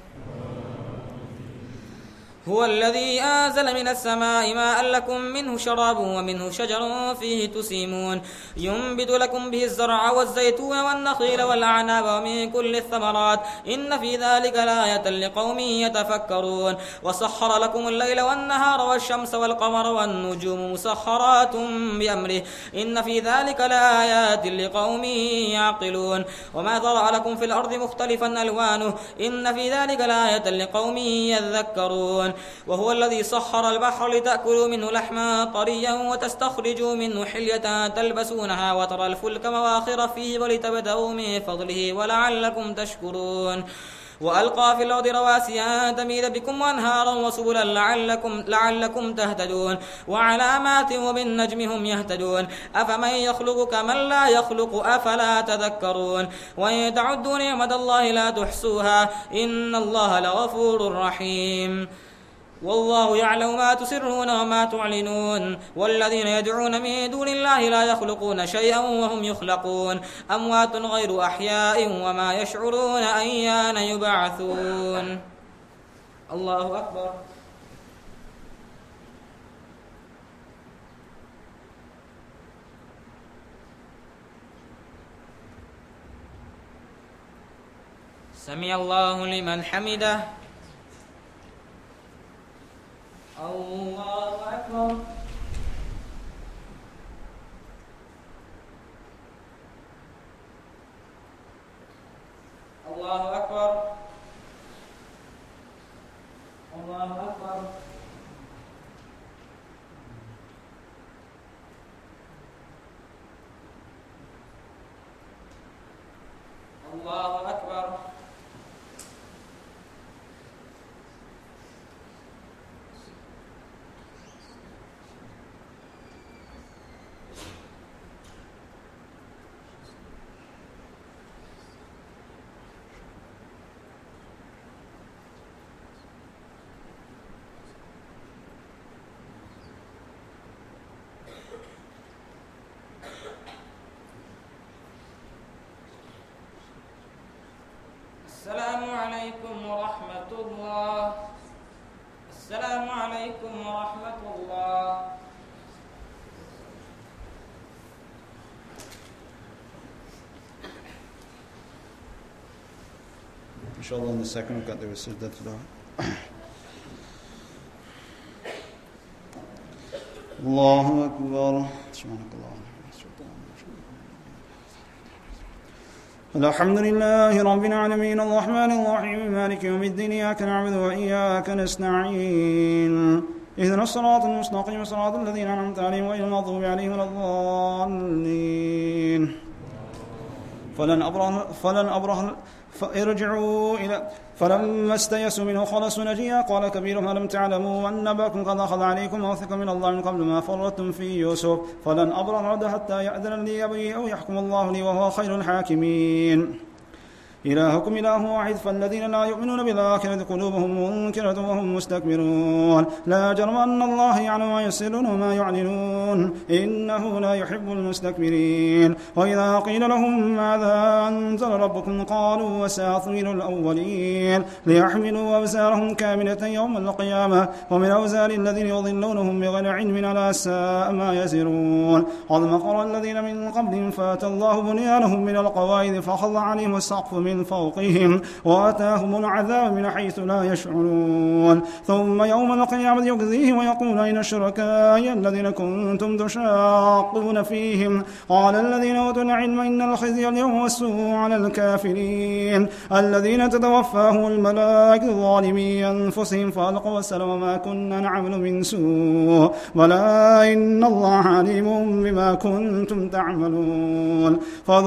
S4: هو الذي أنزل من السماء ماء لكم منه شراب ومنه شجر فيه تسيمون ينبت لكم به الزرع والزيتون والنخيل والأعناب ومن كل الثمرات إن في ذلك لآية لقوم يتفكرون. وسخر لكم الليل والنهار والشمس والقمر والنجوم مسخرات بأمره إن في ذلك لآيات لقوم يعقلون. وما ذرأ لكم في الأرض مختلفا ألوانه إن في ذلك لآية لقوم يذكرون. وهو الذي سخر البحر لتأكلوا منه لحما طريا وتستخرجوا منه حلية تلبسونها وترى الفلك مواخر فيه ولتبتغوا من فضله ولعلكم تشكرون. وألقى في الأرض رواسي أن تميد بكم وأنهارا وسبلا لعلكم, لعلكم تهتدون وعلامات وبالنجم هم يهتدون. أفمن يخلق كمن لا يخلق أفلا تذكرون. وإن تعدوا نعمة الله لا تحصوها إن الله لغفور رحيم. والله يعلم ما تسرون وما تعلنون. والذين يدعون من دون الله لا يخلقون شيئا وهم يخلقون أموات غير أحياء وما يشعرون أيان يبعثون. الله أكبر. سمع الله لمن حمده. الله أكبر. الله أكبر. الله أكبر. الله أكبر. السلام عليكم ورحمة الله. السلام عليكم ورحمة الله.
S2: Inshallah, in the second rakat there was sajda to Allahu Akbar. الحمد لله رب العالمين الرحمن الرحيم مالك يوم الدين إياك نعبد وإياك نستعين اهدنا الصراط المستقيم صراط الذين أنعمت عليهم غير المغضوب عليهم ولا الضالين فلن أبرح فلن أبرح فارجعوا إلى فلما استيسوا منه خلصوا نجيا قال كبيرهم ألم تعلموا أن أباكم قد أخذ عليكم موثقا من الله من قبل ما فرطتم في يوسف فلن أبرح الأرض حتى يأذن لي أبي أو يحكم الله لي وهو خير الحاكمين إلهكم إله واحد فالذين لا يؤمنون بالآخرة قلوبهم منكرة وهم مستكبرون لا جرم أن الله يعلم ما يسرون وما يعلنون إنه لا يحب المستكبرين وإذا قيل لهم ماذا أنزل ربكم قالوا أساطير الأولين ليحملوا أوزارهم كاملة يوم القيامة ومن أوزار الذين يضلونهم بغير علم على ساء ما يزرون قد مكر الذين من قبلهم فأتى الله بنيانهم من القواعد فخض عليهم السقف من فوقهم وآتاهم العذاب من حيث لا يشعرون ثم يوم القيامة يجزيهم ويقول أين شركائي الذين كنتم تشاقون فيهم قال الذين أوتوا العلم إن الخزي اليوم والسوء على الكافرين الذين تتوفاهم الملائكة ظالمي أنفسهم فألقوا السلام وما كنا نعمل من سوء بلى إن الله عليم بما كنتم تعملون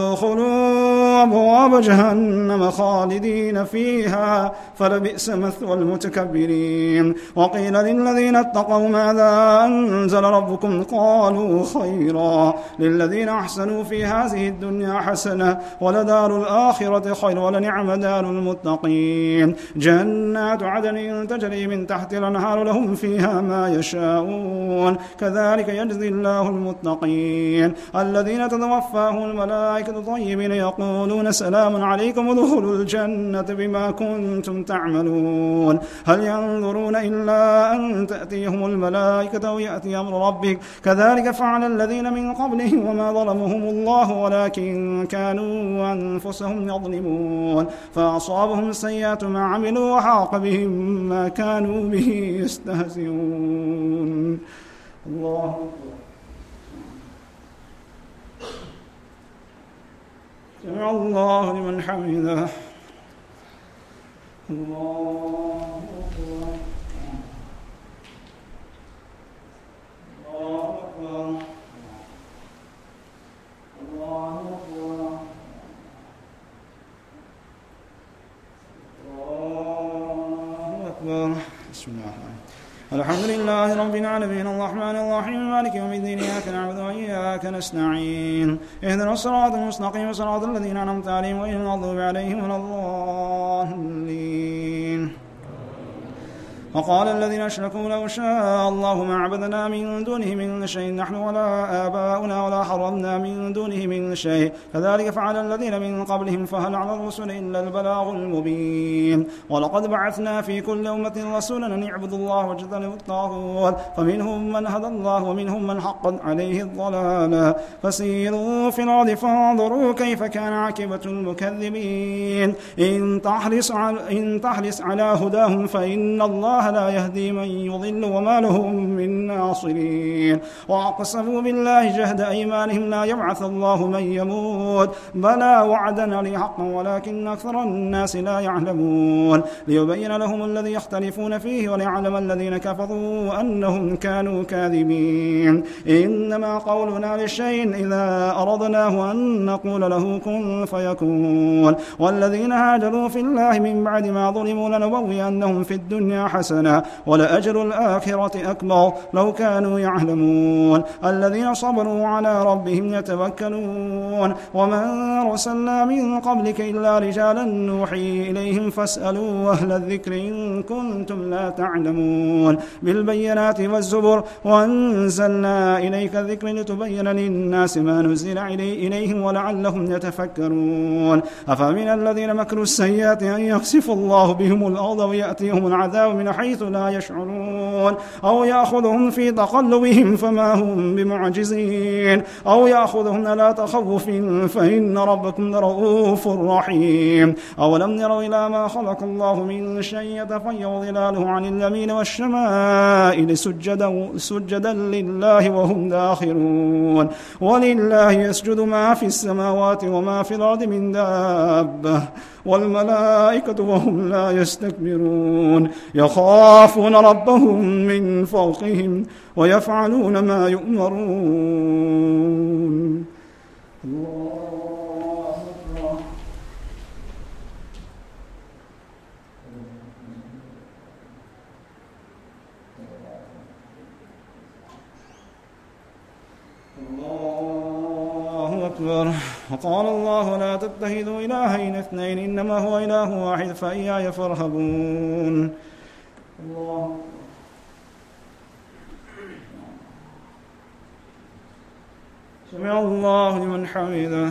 S2: فادخلوا أبواب جهنم خالدين فيها فلبئس مثوى المتكبرين وقيل للذين اتقوا ماذا أنزل ربكم قالوا خيرا للذين أحسنوا في هذه الدنيا حسنة ولدار الآخرة خير ولنعم دار المتقين جنات عدن تجري من تحت الأنهار لهم فيها ما يشاءون كذلك يجزي الله المتقين الذين تتوفاهم الملائكة طيبين يقولون سلام عليكم ادخلوا الجنة بما كنتم تعملون هل ينظرون إلا أن تأتيهم الملائكة أو يأتي أمر ربك كذلك فعل الذين من قبلهم وما ظلمهم الله ولكن كانوا أنفسهم يظلمون فأصابهم سيئات ما عملوا وحاق بهم ما كانوا به يستهزئون الله سمع الله لمن حمده الله أكبر الله أكبر الله أكبر الله أكبر بسم الله الرحمن الحمد لله رب العالمين الرحمن الرحيم مالك يوم الدين إياك نعبد وإياك نستعين اهدنا الصراط المستقيم صراط الذين أنعمت عليهم غير المغضوب عليهم ولا الضالين وقال الذين أشركوا لو شاء الله ما عبدنا من دونه من شيء نحن ولا آباؤنا ولا حرمنا من دونه من شيء كذلك فعل الذين من قبلهم فهل على الرسل إلا البلاغ المبين ولقد بعثنا في كل أمة رسولا أن يعبدوا الله واجتنبوا الطاغوت فمنهم من هدى الله ومنهم من حقت عليه الضلالة فسيروا في الأرض فانظروا كيف كان عاقبة المكذبين إن تحرص على, إن تحرص على هداهم فإن الله
S5: الله لا يهدي من يضل وما لهم من ناصرين وأقسموا بالله جهد أيمانهم لا يبعث الله من يموت بلى وعدا عليه حقا ولكن أكثر الناس لا يعلمون ليبين لهم الذي يختلفون فيه وليعلم الذين كفروا أنهم كانوا كاذبين إنما قولنا للشيء إذا أردناه أن نقول له كن فيكون والذين هاجروا في الله من بعد ما ظلموا لنبوئنهم في الدنيا حسنة ولأجر الآخرة أكبر لو كانوا يعلمون الذين صبروا على ربهم يتوكلون وما أرسلنا من قبلك إلا رجالا نوحي إليهم فاسألوا أهل الذكر إن كنتم لا تعلمون بالبينات والزبر وأنزلنا إليك الذكر لتبين للناس ما نزل إليهم ولعلهم يتفكرون أفمن الذين مكروا السيئات أن يخسف الله بهم الأرض ويأتيهم العذاب من حيث لا يشعرون أو يأخذهم في تقلبهم فما هم بمعجزين أو يأخذهم على تخوف فإن ربكم لرؤوف رحيم أولم يروا إلى ما خلق الله من شيء يتفيض ظلاله عن اليمين والشمائل سجدا, سجدا لله وهم داخرون ولله يسجد ما في السماوات وما في الأرض من دابة والملائكة وهم لا يستكبرون يخافون ربهم من فوقهم ويفعلون ما يؤمرون الله أكبر الله أكبر وقال الله لا تتخذوا إلهين اثنين إنما هو إله واحد فإياي فارهبون الله سمع الله لمن حمده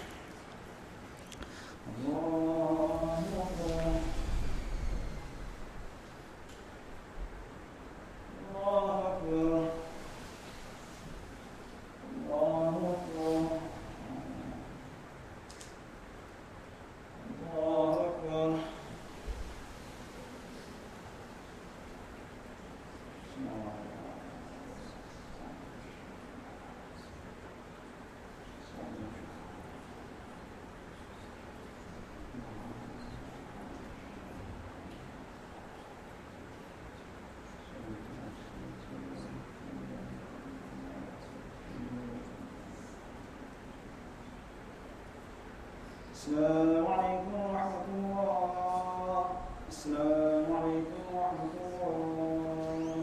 S5: السلام عليكم ورحمة الله السلام عليكم ورحمة الله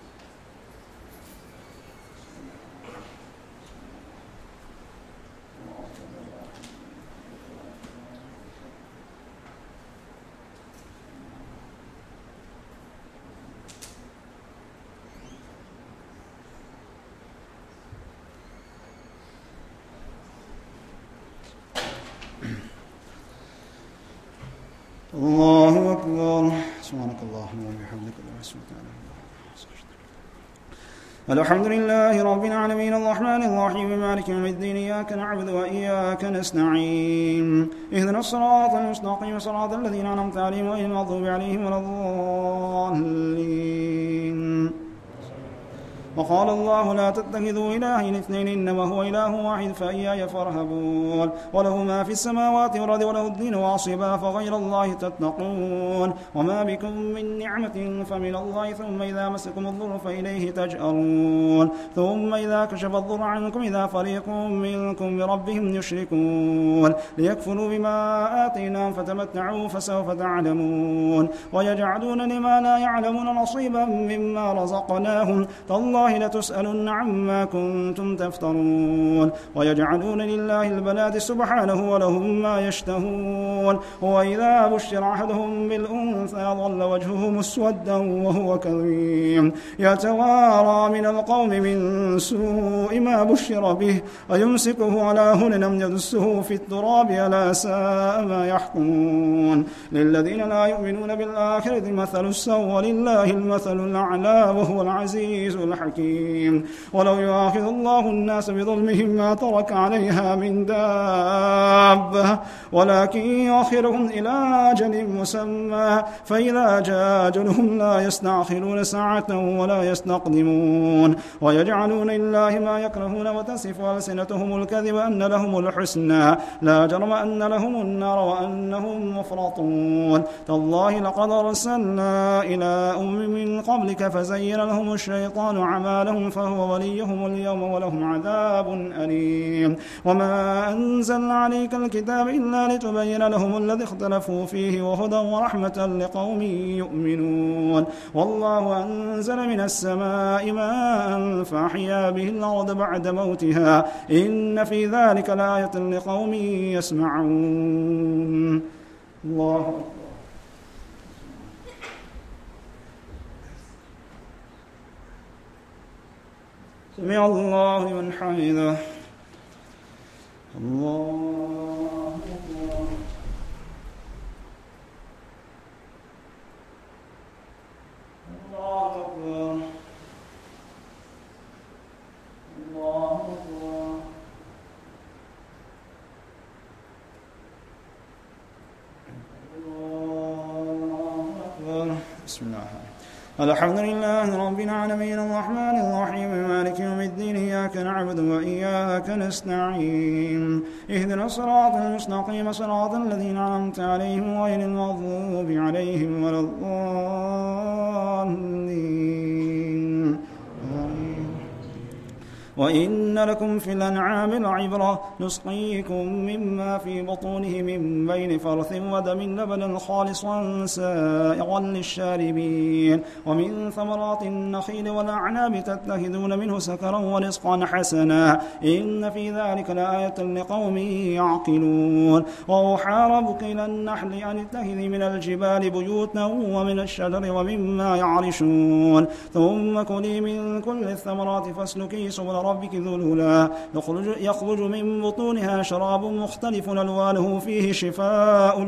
S5: الله أكبر سبحانك اللهم وبحمدك الحمد لله رب العالمين الرحمن الرحيم مالك يوم الدين إياك نعبد وإياك نستعين اهدنا الصراط المستقيم صراط الذين أنعمت عليهم غير المغضوب عليهم ولا الضالين وقال الله لا تتخذوا إلهين اثنين إنما هو إله واحد فإياي فارهبون وله ما في السماوات والأرض وله الدين واصبا فغير الله تتقون وما بكم من نعمة فمن الله ثم إذا مسكم الضر فإليه تجأرون ثم إذا كشف الضر عنكم إذا فريق منكم بربهم يشركون ليكفروا بما آتيناهم فتمتعوا فسوف تعلمون ويجعلون لما لا يعلمون نصيبا مما رزقناهم تالله لتسألن عما كنتم تفترون ويجعلون لله البنات سبحانه ولهم ما يشتهون وإذا بشر أحدهم بالأنثى ظل وجهه مسودا وهو كظيم يتوارى من القوم من سوء ما بشر به أيمسكه على هون لم يدسه في التراب ألا ساء ما يحكمون للذين لا يؤمنون بالآخرة مثل السوء ولله المثل الأعلى وهو العزيز الحكيم حكيم. ولو يؤاخذ الله الناس بظلمهم ما ترك عليها من دابة ولكن يؤخرهم إلى أجل مسمى فإذا جاء أجلهم لا يستأخرون ساعة ولا يستقدمون. ويجعلون لله ما يكرهون وتصف ألسنتهم الكذب أن لهم الحسنى لا جرم أن لهم النار وأنهم مفرطون. تالله لقد أرسلنا إلى أمم من قبلك فزين لهم الشيطان أعمالهم فهو وليهم اليوم ولهم عذاب أليم. وما أنزلنا عليك الكتاب إلا لتبين لهم الذي اختلفوا فيه وهدى ورحمة لقوم يؤمنون. والله أنزل من السماء ماء فأحيا به الأرض بعد موتها إن في ذلك لآية لقوم يسمعون. الله أكبر. سمع الله لمن حمده. الله أكبر. الله أكبر. الله أكبر. الله أكبر. بسم الله الحمد لله رب العالمين الرحمن الرحيم مالك يوم الدين إياك نعبد وإياك نستعين اهدنا الصراط المستقيم صراط الذين أنعمت عليهم غير المغضوب عليهم ولا الضالين. وإن لكم في الأنعام لعبرة نسقيكم مما في بطونه من بين فرث ودم لبنا خالصا سائغا للشاربين ومن ثمرات النخيل والأعناب تتخذون منه سكرا ورزقا حسنا إن في ذلك لآية لقوم يعقلون. وأوحى ربك إلى النحل أن اتخذي من الجبال بيوتا ومن الشجر ومما يعرشون ثم كلي من كل الثمرات فاسلكي سبل ربك ذلولا يخرج من بطونها شراب مختلف ألوانه فيه شفاء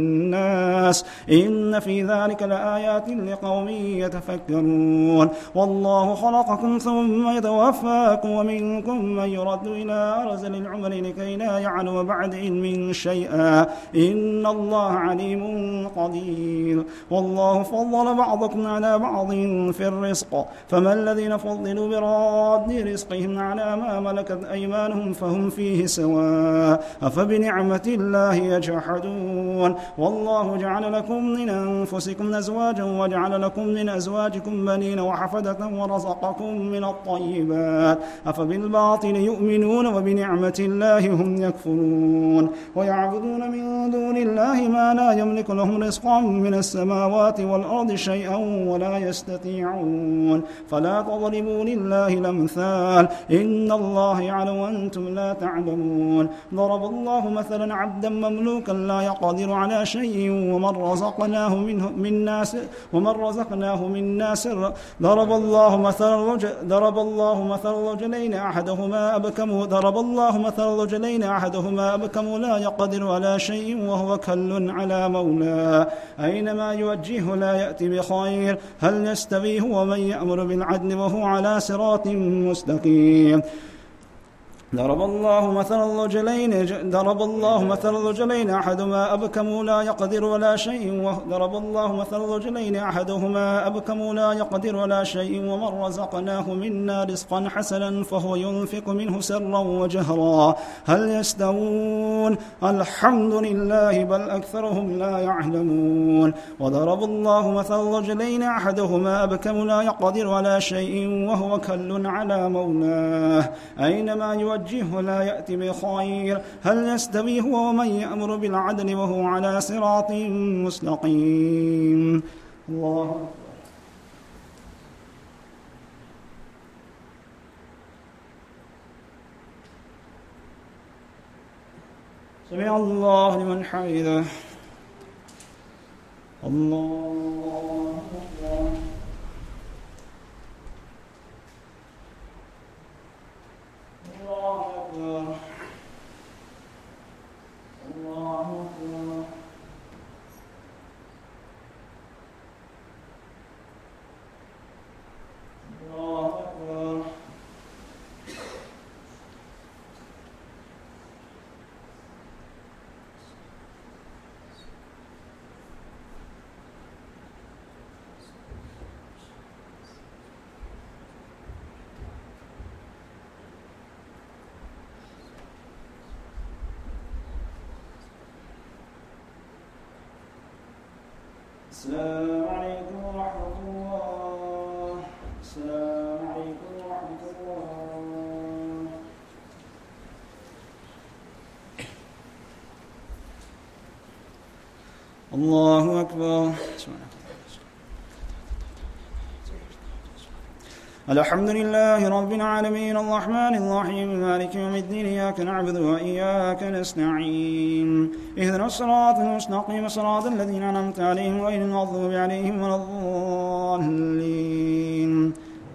S5: للناس إن في ذلك لآيات لقوم يتفكرون. والله خلقكم ثم يتوفاكم ومنكم من يرد إلى أرذل العمر لكي لا يعلم بعد علم شيئا إن الله عليم قدير. والله فضل بعضكم على بعض في الرزق فما الذين فضلوا براد رزقهم على ما ملكت أيمانهم فهم فيه سواء أفبنعمة الله يجحدون. والله جعل لكم من أنفسكم أزواجا وجعل لكم من أزواجكم بنين وحفدة ورزقكم من الطيبات أفبالباطل يؤمنون وبنعمة الله هم يكفرون. ويعبدون من دون الله ما لا يملك لهم رزقا من السماوات والأرض شيئا ولا يستطيعون فلا تضربوا لله الأمثال إن الله يعلم وأنتم لا تعلمون. ضرب الله مثلا عبدا مملوكا لا يقدر على شيء ومن رزقناه منه من ناس ومن رزقناه من ناس ضرب الله مثلا ضرب الله مثلا رجلين أحدهما أبكم ضرب الله مثلا رجلين أحدهما أبكم لا يقدر على شيء وهو كل على مولاه أينما يوجهه لا يأتي بخير هل يستوي هو من يأمر بالعدل وهو على صراط مستقيم. ضرب الله مثلا رجلين ضرب الله مثلا رجلين أحدهما أبكم لا يقدر ولا شيء ضرب الله مثلا رجلين أحدهما أبكم لا يقدر ولا شيء ومن رزقناه منا رزقا حسنا فهو ينفق منه سرا وجهرا هل يستوون الحمد لله بل أكثرهم لا يعلمون. وضرب الله مثلا رجلين أحدهما أبكم لا يقدر ولا شيء وهو كل على مولاه أينما يوجه وجهه لا يأتي بخير هل يستوي هو ومن يأمر بالعدل وهو على صراط مستقيم. الله أكبر. سمع الله لمن حمده. الله أكبر. الله أكبر. الله أكبر. الله أكبر. السلام عليكم ورحمة الله. السلام عليكم ورحمة الله. الله أكبر. الحمد لله رب العالمين الرحمن الرحيم مالك يوم الدين إياك نعبد وإياك نستعين اهدنا الصراط المستقيم صراط الذين أنعمت عليهم غير المغضوب عليهم ولا الضالين.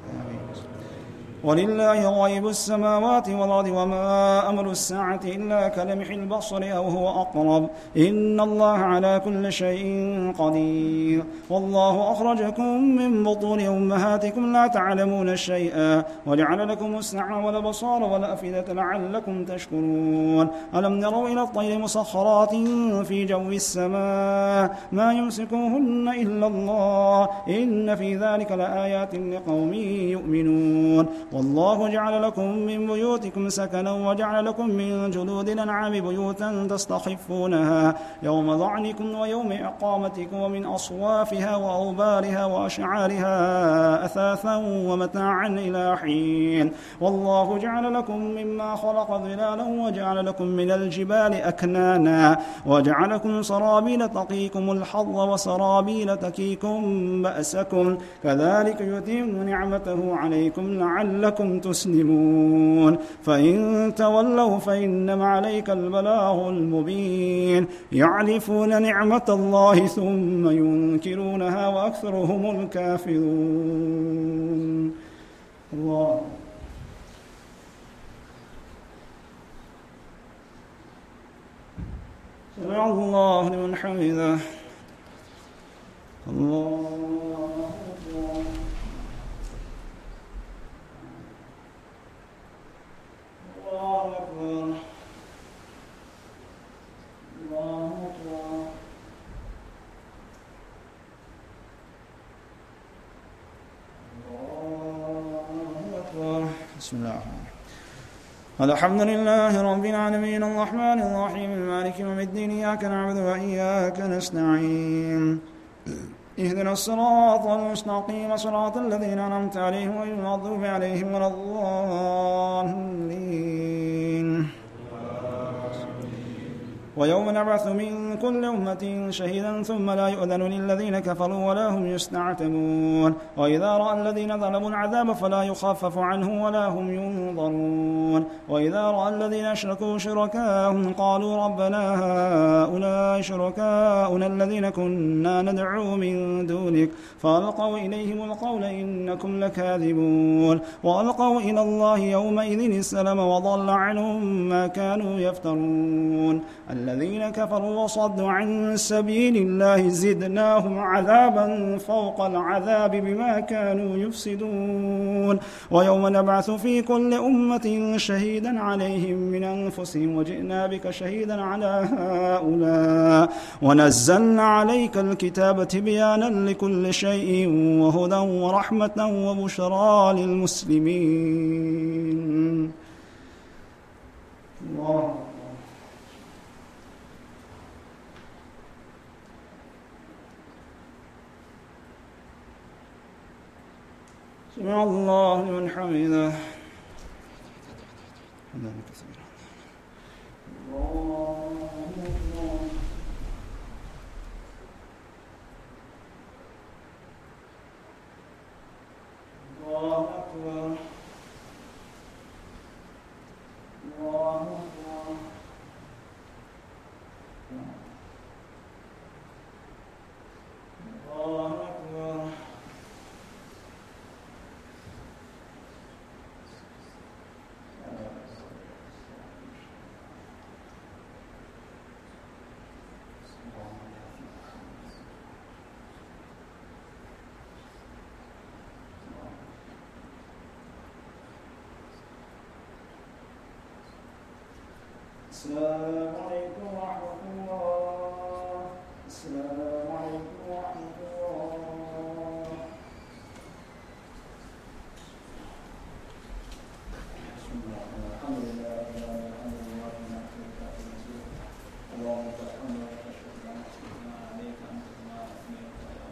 S5: ولله غيب السماوات والأرض وما أمر الساعة إلا كلمح البصر أو هو أقرب إن الله على كل شيء قدير. والله أخرجكم من بطون أمهاتكم لا تعلمون شيئا وجعل لكم السمع والأبصار والأفئدة لعلكم تشكرون. ألم يروا إلى الطير مسخرات في جو السماء ما يمسكوهن إلا الله إن في ذلك لآيات لقوم يؤمنون. والله جعل لكم من بيوتكم سكنا وجعل لكم من جلود الأنعام بيوتا تستخفونها يوم ظعنكم ويوم إقامتكم ومن أصوافها وأوبارها وأشعارها أثاثا ومتاعا إلى حين. والله جعل لكم مما خلق ظلالا وجعل لكم من الجبال أكنانا وجعلكم سرابيل تقيكم الحر وسرابيل تكيكم بأسكم كذلك يتم نعمته عليكم لعلكم لكم تسلمون. فإن تولوا فإنما عليك البلاغ المبين. يعرفون نعمة الله ثم ينكرونها وأكثرهم الكافرون. الله سمع الله لمن حمده. الله الله أكبر. الله أكبر. الله أكبر. بسم الله الرحمن الرحيم. الحمد لله رب العالمين الرحمن الرحيم مالك يوم الدين إياك نعبد وإياك نستعين اهدنا الصراط المستقيم صراط الذين أنعمت عليهم غير المغضوب عليهم ولا الضالين. ويوم نبعث من كل أمة شهيدا ثم لا يؤذن للذين كفروا ولا هم يستعتبون. وإذا رأى الذين ظلموا العذاب فلا يخفف عنهم ولا هم ينظرون. وإذا رأى الذين أشركوا شركاءهم قالوا ربنا هؤلاء شركاؤنا الذين كنا ندعو من دونك فألقوا إليهم القول إنكم لكاذبون. وألقوا إلى الله يومئذ السلام وضل عنهم ما كانوا يفترون. الذين كفروا وصدوا عن سبيل الله زدناهم عذابا فوق العذاب بما كانوا يفسدون. ويوم نبعث في كل أمة شهيدا عليهم من أنفسهم وجئنا بك شهيدا على هؤلاء ونزلنا عليك الكتاب تبيانا لكل شيء وهدى ورحمة وبشرى للمسلمين. الله سمع الله لمن حمده. الله أكبر. الله أكبر. الله أكبر. السلام عليكم ورحمة الله. السلام عليكم ورحمة الله. بسم الله الحمد لله الحمد لله اللهم صل على محمد وعلى آله وصحبه عليك أنت ما أثنيت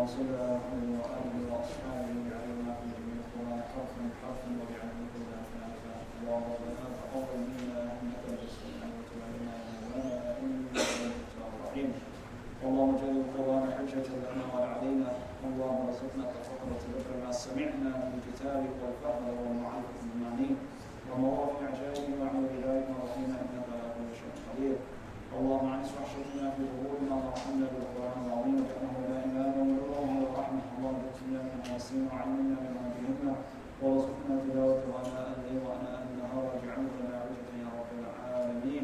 S2: اللهم صل على محمد وآله وأصحابه وعلمنا في جميع القرآن حرفا حرفا وبعلمه كل أفناء. اللهم ربنا تقبل منا إنك أنت السميع وتب علينا إنك أنت التواب الرحيم. اللهم اجعل القرآن حجة لنا ولا علينا. اللهم ارزقنا التفكر وتدبر ما سمعنا من كتابك والفهم والمعرفة بالمعنى ومواضع عجائب وعمل بذلك ورحمنا إنك على كل شيء قدير. اللهم عنس وحشتنا في ظهورنا وارحمنا بالقرآن العظيم كأنه لا إله إلا الله والرحمة. اللهم ذكرنا من المعاصين وعلمنا مما جهلنا وارزقنا تلاوته آناء الليل وآناء النهار واجعله لنا حجة يا رب العالمين.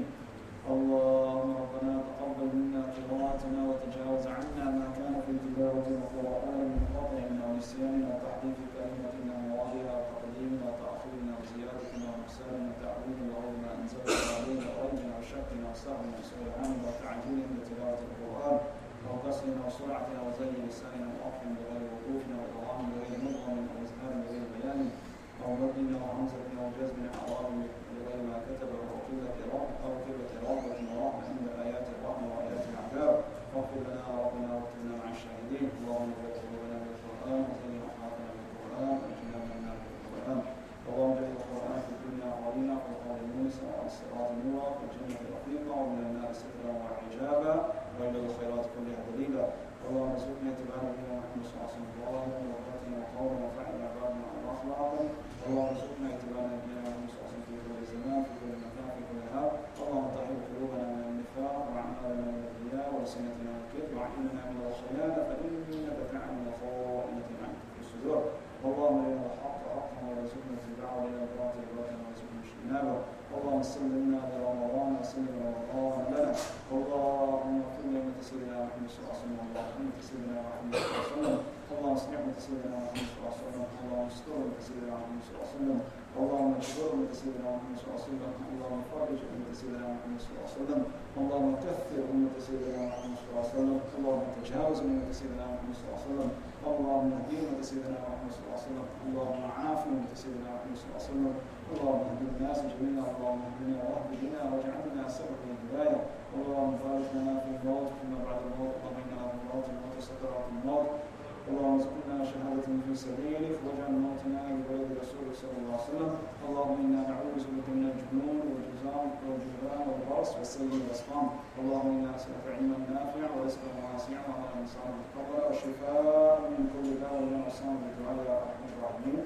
S2: اللهم ربنا تقبل منا قراءتنا وتجاوز عنا ما كان في التلاوة والقرآن من خطأ أو نسيان أو تحريف كلمة أو مواضيع أو تقديم أو تأخير أو زيادة أو نقصان أو تعويض أو ما أنزلت علينا ريب أو شك أو سهو أو سوء عمل أو تعجيل بتلاوة القرآن أو قصر أو سرعة أو زي لسان أو أخذ بغير وقوف أو إضغام بغير مدغم أو إزهار بغير بيان أو رد أو همزة أو جزم أو أرض بغير ما كتب أو قلة رب أو قلة رغبة ورحمة عند آيات الرحمة وآيات العذاب. واغفر لنا ربنا واكتبنا مع الشاهدين. اللهم بارك لنا بالقرآن وزين أخلاقنا بالقرآن واجعلنا من النار بالقرآن. اللهم اجعل القرآن في الدنيا عظيما وقال موسى وعلى الصراط نورا والجنة رفيقا ومن النار سترا وحجابا وإلى الخيرات كلها دليلا. اللهم ارزقنا اتباع نبينا محمد صلى الله عليه وسلم ظاهرا وباطنا وقولا وفعلا عبادنا وأخلاقا. اللهم ارزقنا اتباع نبينا محمد صلى الله عليه وسلم في كل زمان في كل مكان في كل حال. اللهم طهر قلوبنا من النفاق وأعمالنا من الرياء وألسنتنا من الكذب وأعيننا من الخيانة فإنك تعلم خائنة الأعين في الصدور. اللهم ارنا الحق حقا وارزقنا اتباعه وارنا الباطل باطلا وارزقنا اجتنابه. اللهم سلمنا لرمضان وسلم رمضان لنا. اللهم اغفر لنا سيدنا محمد صلى الله عليه وسلم. اللهم سيدنا محمد صلى الله عليه وسلم. اللهم اصلح سيدنا محمد صلى الله عليه وسلم. اللهم استر سيدنا محمد صلى الله عليه وسلم. اللهم اجبر سيدنا محمد صلى الله عليه وسلم. اللهم فرج أمة سيدنا محمد صلى الله عليه وسلم. اللهم كثر أمة سيدنا محمد صلى الله عليه وسلم. اللهم تجاوز أمة سيدنا محمد صلى الله عليه وسلم. اللهم اهد أمة سيدنا محمد صلى الله عليه وسلم. اللهم عاف أمة سيدنا محمد صلى الله عليه وسلم. اللهم اهد الناس جميعا. اللهم اهدنا واهد بنا واجعلنا سبب الهداية. اللهم بارك لنا في الموت فيما بعد الموت وقضينا في الموت الموت سكرات الموت. اللهم ارزقنا شهادة في سبيلك واجعل موتنا ببلد رسولك صلى الله عليه وسلم. اللهم انا نعوذ بك من الجنون والجزام والجبان والبرص والسيل والاسقام. اللهم انا نسالك علما نافعا ورزقا واسعا وعملا صالحا متقبلا وشفاء من كل داء ومن اصاب بالدعاء يا ارحم الراحمين.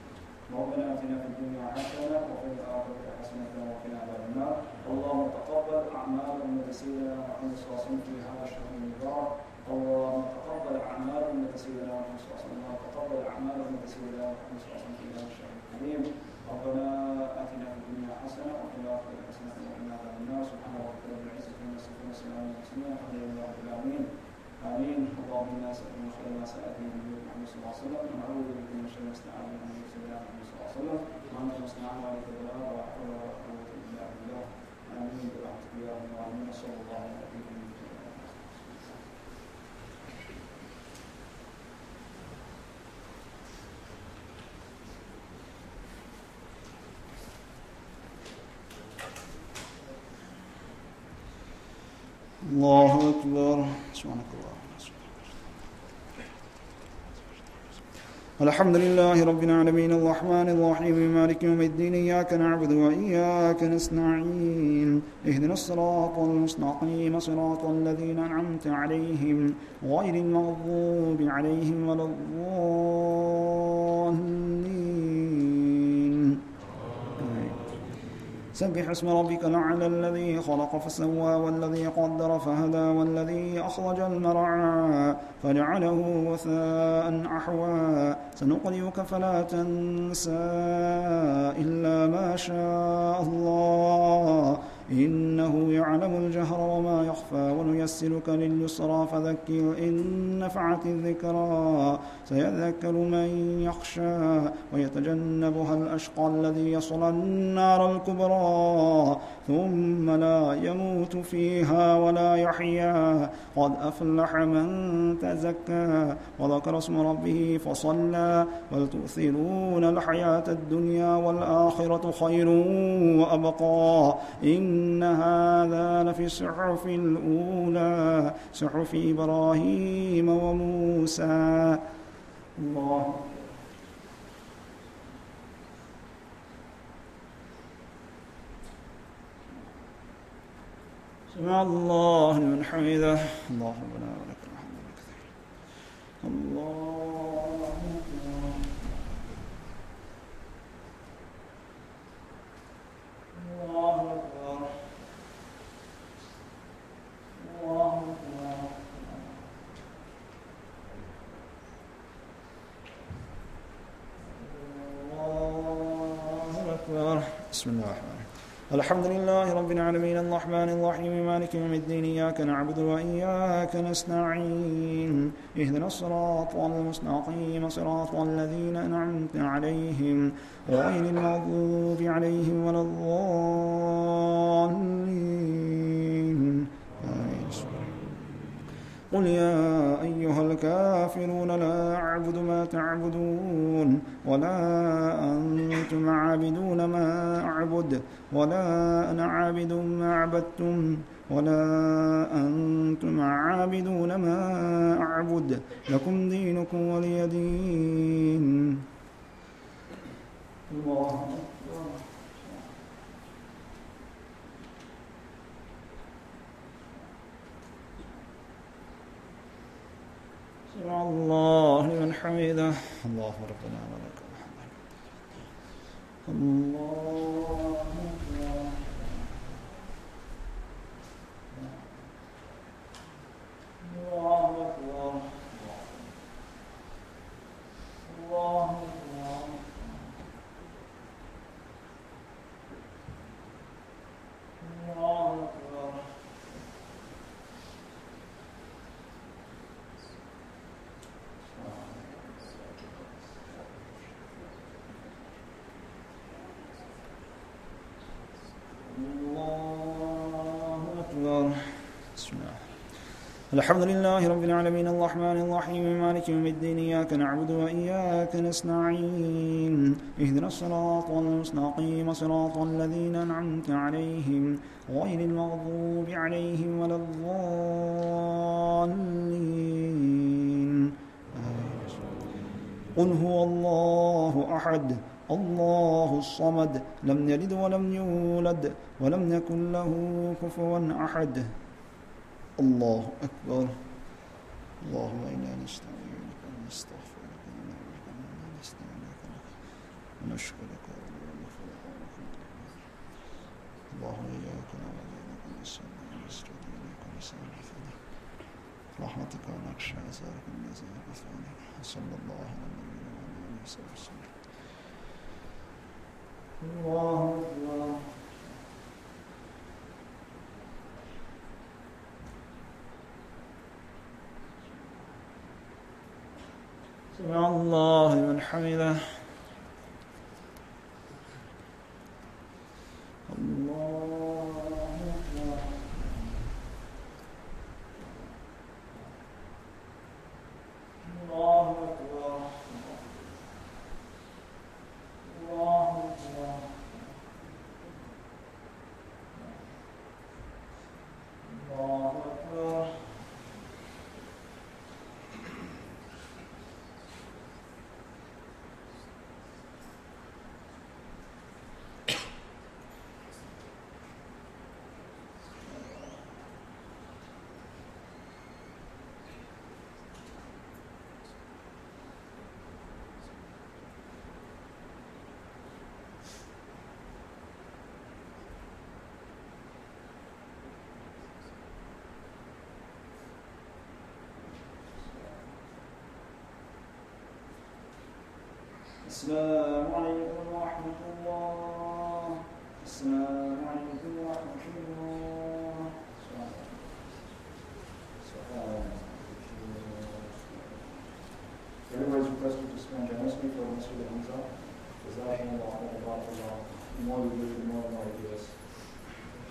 S2: ربنا اتنا في الدنيا حسنه وفي الاخره حسنه وقنا عذاب النار. اللهم تقبل اعمال امه سيدنا محمد صلى الله عليه وسلم في هذا الشهر المبارك. اللهم تقبل اعمال امه سيدنا محمد صلى الله عليه وسلم. تقبل اعمال امه سيدنا محمد صلى الله عليه وسلم في هذا الشهر الكريم. ربنا اتنا في الدنيا حسنه وفي الاخره حسنه وقنا عذاب النار. سبحان ربك رب العزه عما يصفون وسلام على المرسلين والحمد لله رب العالمين. امين. اللهم انا نسالك من خير ما سالك به نبيك محمد صلى الله عليه وسلم ونعوذ بك من شر ما استعاذ به نبيك سيدنا محمد صلى الله عليه وسلم. وانت المستعان وعليك البلاغ ولا حول ولا قوه الا بالله. امين برحمتك يا ارحم الراحمين. صلى الله عليه وسلم.
S5: الله أكبر. سبحانك اللهم الحمد لله رب العالمين الرحمن الرحيم مالك يوم الدين إياك نعبد وإياك نستعين اهدنا الصراط المستقيم صراط الذين أنعمت عليهم غير المغضوب عليهم ولا الضالين. سبح اسم ربك الأعلى الذي خلق فسوى والذي قدر فهدى والذي أخرج المرعى فجعله غثاء أحوى سنقرئك فلا تنسى إلا ما شاء الله إنه يعلم الجهر وما يخفى ونيسرك لليسرى فذكر إن نفعت الذكرى سيذكر من يخشى ويتجنبها الأشقى الذي يصلى النار الكبرى ثم لا يموت فيها ولا يحيا قد أفلح من تزكى وذكر اسم ربه فصلى بل تؤثرون الحياة الدنيا والآخرة خير وأبقى إن هذا لفي الصحف الأولى صحف إبراهيم وموسى. الله سمع الله لمن حمده. الله ربنا ولك الحمد كثيرا. الله أكبر. الله أكبر. الله أكبر. بسم الله الرحمن الرحيم. الحمد لله رب العالمين الرحمن الرحيم مالك يوم الدين إياك نعبد وإياك نستعين اهدنا الصراط المستقيم صراط الذين أنعمت عليهم غير المغضوب عليهم ولا الضالين. قل يا أيها الكافرون لا أعبد ما تعبدون ولا أنتم عابدون ما أعبد ولا أنا عابد ما عبدتم ولا أنتم عابدون ما أعبد لكم دينكم ولي دين. الله أكبر. سمع الله لمن حمده. الله ربنا ولك الحمد. الله أكبر. الله أكبر. الله أكبر. الله أكبر. الحمد لله رب العالمين الرحمن الرحيم مالك يوم الدين إياك نعبد وإياك نستعين اهدنا الصراط المستقيم صراط الذين أنعمت عليهم غير المغضوب عليهم ولا الضالين. قل هو الله أحد الله الصمد لم يلد ولم يولد ولم يكن له كفوا أحد. الله أكبر. اللهم إنا نستعينك ونستغفرك ونستعينك ونشكرك اللهم إياك نعبد ونستعين ونستهديك ونستغفرك رحمتك ونخشى عذابك الذي يغفرنا. صلى الله على نبينا محمد وسلم. الله أكبر. سمع الله لمن حمده. الله أكبر. الله أكبر. الله أكبر. الله أكبر. السلام عليكم ورحمة الله. السلام عليكم ورحمة الله. Everybody is requested to spend generously for Mister Hamza. Jazakumullah khairan. The more we do, the more Allah gives us.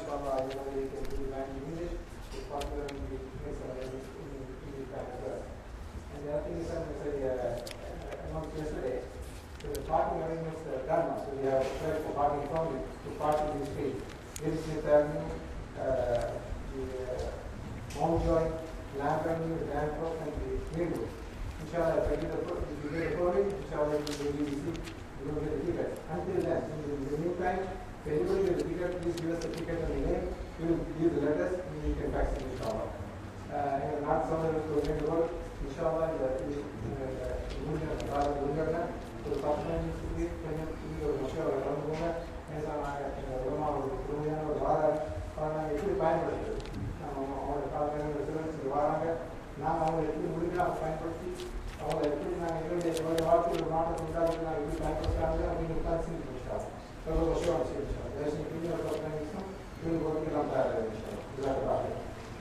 S6: inshallah, you know, we can do that in English, it's popular in the English back as well. And the other thing is, as I uh, announced yesterday, so the parking arrangements are done now. So we have tried for parking from it to park in the street. This is Fifth Avenue, uh, the uh, Mountjoy, Lamp Avenue, the Danforth, and the Greenwood. Inshallah, if I get the if you get a permit, inshallah, you will be easy. You will get a ticket. Until then, in the meantime, if anybody gets a ticket, please give us the ticket and the name. We will give the letters and you can fax it, inshallah. Uh, and not somewhere to make the work, inshallah, the Union of Father Bungarna, to the Patman Institute, Kenya, or Moshe or Ramaguna, and Roma or Rumian or Vara, or if you find it, or the Father residents in Varanga, now I will bring up fine property. I will put in a good day, or the water will not have done, I will find for Sandra, we will pass in the shop. So I will show us, inshallah. There is a video of the we will work it on that, inshallah.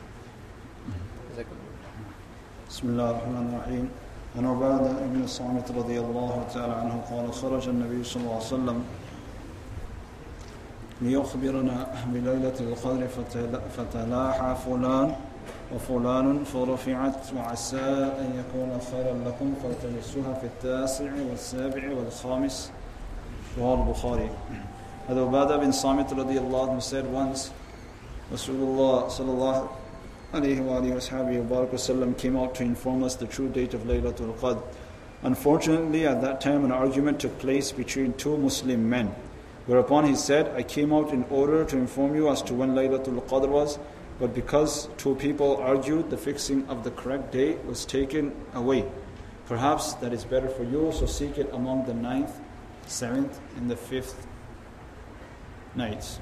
S5: بسم الله الرحمن الرحيم. عن عبادة بن الصامت رضي الله تعالى عنه قال خرج النبي صلى الله عليه وسلم ليخبرنا بليلة القدر فتلاحى فلان وفلان فرفعت وعسى أن يكون خيرا لكم فالتمسوها في التاسع والسابع والخامس رواه البخاري. Abu Ubadah bin Samit radiyallahu anhu said once, Rasulullah sallallahu alayhi wa alihi wa sallam came out to inform us the true date of Laylatul Qadr. Unfortunately, at that time an argument took place between two Muslim men. Whereupon he said, I came out in order to inform you as to when Laylatul Qadr was, but because two people argued, the fixing of the correct day was taken away. Perhaps that is better for you, so seek it among the ninth, seventh, and the fifth nights.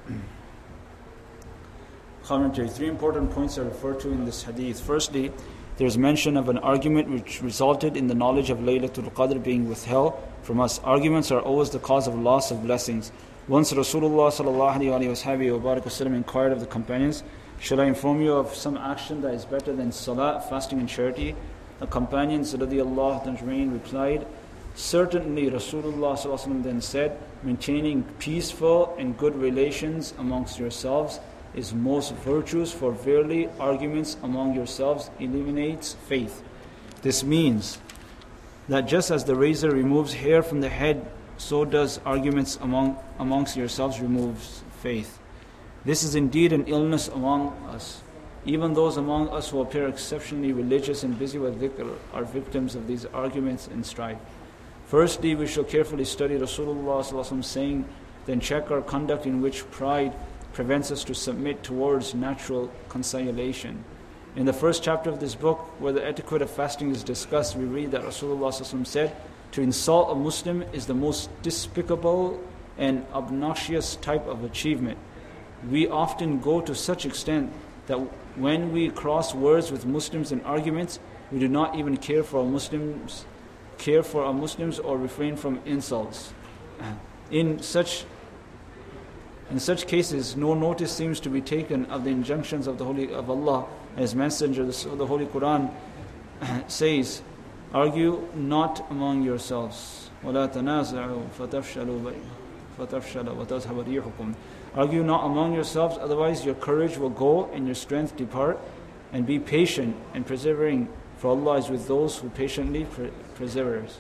S5: Commentary. Three important points are referred to in this hadith. Firstly, there is mention of an argument which resulted in the knowledge of Laylatul Qadr being withheld from us. Arguments are always the cause of loss of blessings. Once Rasulullah sallallahu alayhi wa sallam inquired of the companions, should I inform you of some action that is better than salat, fasting and charity? The companions radiyallahu anhum replied, certainly. Rasulullah sallallahu alayhi wa sallam then said, maintaining peaceful and good relations amongst yourselves is most virtuous, for verily arguments among yourselves eliminates faith. This means that just as the razor removes hair from the head, so does arguments among amongst yourselves removes faith. This is indeed an illness among us. Even those among us who appear exceptionally religious and busy with dhikr are victims of these arguments and strife. Firstly, we shall carefully study Rasulullah sallallahu alaihi wasallam saying, then check our conduct in which pride prevents us to submit towards natural conciliation. In the first chapter of this book, where the etiquette of fasting is discussed, we read that Rasulullah sallallahu alaihi wasallam said, to insult a Muslim is the most despicable and obnoxious type of achievement. We often go to such extent that when we cross words with Muslims in arguments, we do not even care for our Muslims, care for our Muslims or refrain from insults. In such in such cases, no notice seems to be taken of the injunctions of the Holy of Allah. As Messenger, the, the Holy Quran says, argue not among yourselves. وَلَا تَنَازَعُوا فَتَفْشَلُوا وَتَذْهَبَ رِيحُكُمْ. Argue not among yourselves, otherwise your courage will go and your strength depart. And be patient and persevering, for Allah is with those who patiently per- perseveres.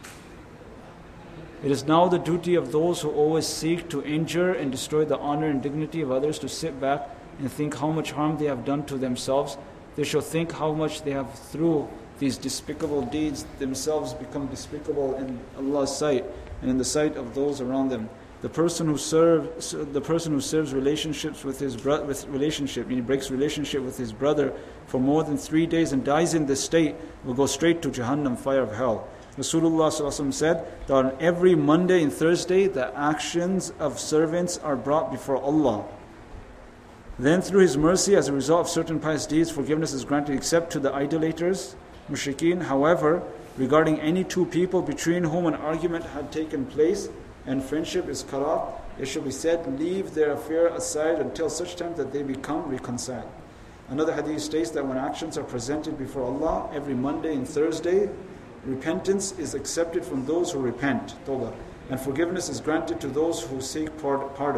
S5: It is now the duty of those who always seek to injure and destroy the honor and dignity of others to sit back and think how much harm they have done to themselves. They shall think how much they have through these despicable deeds themselves become despicable in Allah's sight and in the sight of those around them. The person who serves, the person who serves relationships with his bro- with relationship, he breaks relationship with his brother for more than three days and dies in this state, will go straight to Jahannam, fire of hell. Rasulullah sallallahu alaihi wasallam said that on every Monday and Thursday, the actions of servants are brought before Allah. Then through His mercy, as a result of certain pious deeds, forgiveness is granted except to the idolaters, mushrikeen. However, regarding any two people between whom an argument had taken place and friendship is cut off, it shall be said, leave their affair aside until such time that they become reconciled. Another hadith states that when actions are presented before Allah every Monday and Thursday, repentance is accepted from those who repent, tawbah, and forgiveness is granted to those who seek pardon.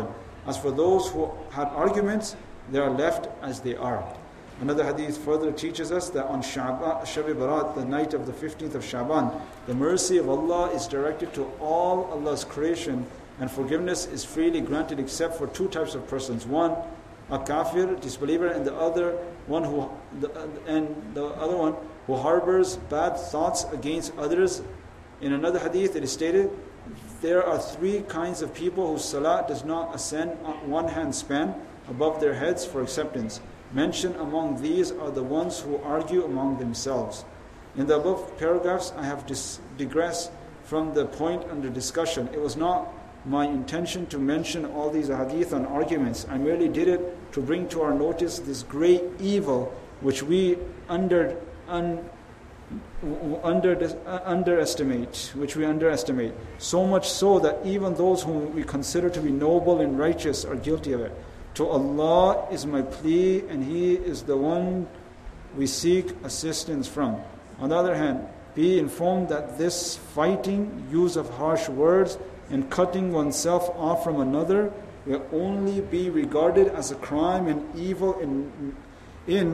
S2: As for those who had arguments, they are left as they are. Another hadith further teaches us that on Shab-i Barat, the night of the fifteenth of Shaban, the mercy of Allah is directed to all Allah's creation, and forgiveness is freely granted except for two types of persons. One, a kafir, disbeliever, and the other one who the, and the other one who harbors bad thoughts against others. In another hadith it is stated, there are three kinds of people whose salah does not ascend on one hand span above their heads for acceptance. Mentioned among these are the ones who argue among themselves. In the above paragraphs, I have dis- digressed from the point under discussion. It was not my intention to mention all these hadith and arguments. I merely did it to bring to our notice this great evil which we under un, under uh, underestimate, which we underestimate. So much so that even those whom we consider to be noble and righteous are guilty of it. To Allah is my plea, and He is the one we seek assistance from. On the other hand, be informed that this fighting, use of harsh words, and cutting oneself off from another will only be regarded as a crime and evil in, in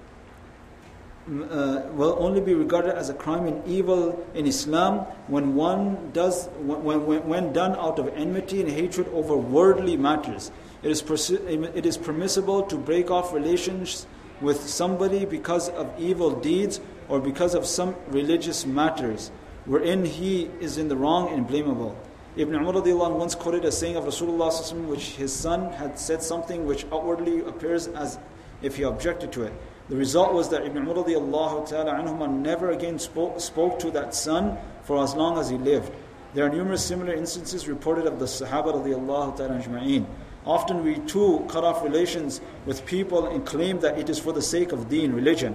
S2: uh, will only be regarded as a crime and evil in Islam when one does when, when, when done out of enmity and hatred over worldly matters. It is persi- it is permissible to break off relations with somebody because of evil deeds or because of some religious matters wherein he is in the wrong and blamable. Ibn Umar radiallahu anhu once quoted a saying of Rasulullah sallallahu alaihi wasallam, which his son had said something which outwardly appears as if he objected to it. The result was that Ibn Umar radiallahu ta'ala anhuma never again spoke, spoke to that son for as long as he lived. There are numerous similar instances reported of the Sahaba radiallahu ta'ala ajma'een. Often we too cut off relations with people and claim that it is for the sake of deen, religion.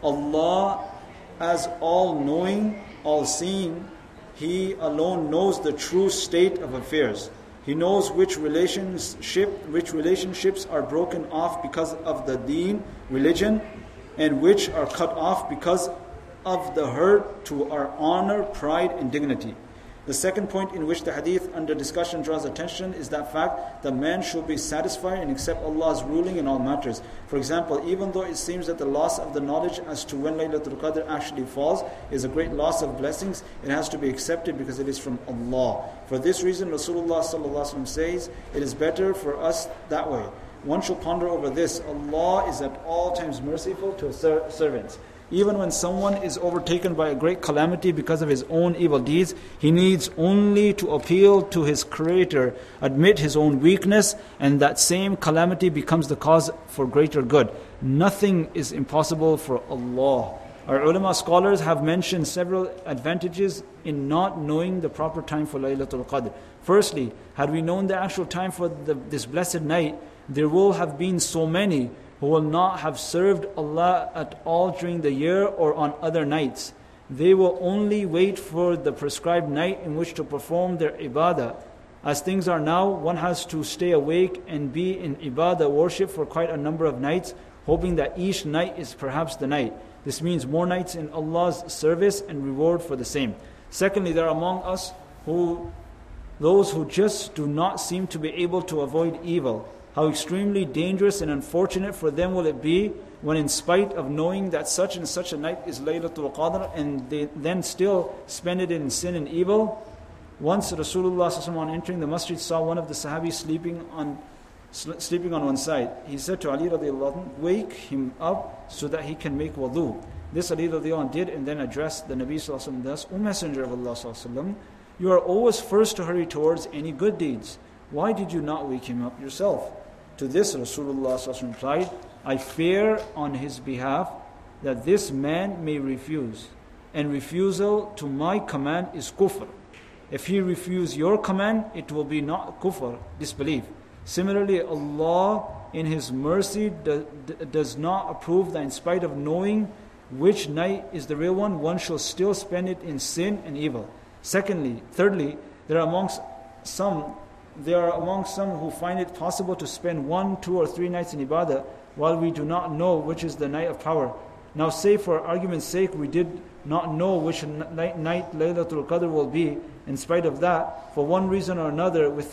S2: Allah, as all-knowing, all-seeing, He alone knows the true state of affairs. He knows which relationship, which relationships are broken off because of the deen, religion, and which are cut off because of the hurt to our honor, pride, and dignity. The second point in which the hadith under discussion draws attention is that fact that man should be satisfied and accept Allah's ruling in all matters. For example, even though it seems that the loss of the knowledge as to when Laylatul Qadr actually falls is a great loss of blessings, it has to be accepted because it is from Allah. For this reason, Rasulullah sallallahu alaihi wasallam says, it is better for us that way. One should ponder over this. Allah is at all times merciful to His ser- servants. Even when someone is overtaken by a great calamity because of his own evil deeds, he needs only to appeal to his Creator, admit his own weakness, and that same calamity becomes the cause for greater good. Nothing is impossible for Allah. Our ulama scholars have mentioned several advantages in not knowing the proper time for Laylatul Qadr. Firstly, had we known the actual time for the, this blessed night, there will have been so many who will not have served Allah at all during the year or on other nights. They will only wait for the prescribed night in which to perform their ibadah. As things are now, one has to stay awake and be in ibadah worship for quite a number of nights, hoping that each night is perhaps the night. This means more nights in Allah's service and reward for the same. Secondly, there are among us who, those who just do not seem to be able to avoid evil. How extremely dangerous and unfortunate for them will it be when, in spite of knowing that such and such a night is Laylatul Qadr, and they then still spend it in sin and evil. Once Rasulullah sallallahu alaihi wasallam, on entering the masjid, saw one of the Sahabis sleeping on sleeping on one side. He said to Ali radiallahu anhu, wake him up so that he can make wudu. This Ali radiallahu anhu did, and then addressed the Nabi sallallahu alaihi wasallam thus, O Messenger of Allah sallallahu alaihi wasallam, you are always first to hurry towards any good deeds. Why did you not wake him up yourself? To this Rasulullah sallallahu alaihi wasallam replied, I fear on his behalf that this man may refuse, and refusal to my command is kufr. If he refuse your command, it will be not kufr, disbelief. Similarly, Allah in His mercy do, does not approve that in spite of knowing which night is the real one, one shall still spend it in sin and evil. Secondly, thirdly, there are amongst some There are among some who find it possible to spend one, two, or three nights in ibadah while we do not know which is the night of power. Now say for argument's sake we did not know which night, night Laylatul Qadr will be. In spite of that, for one reason or another, within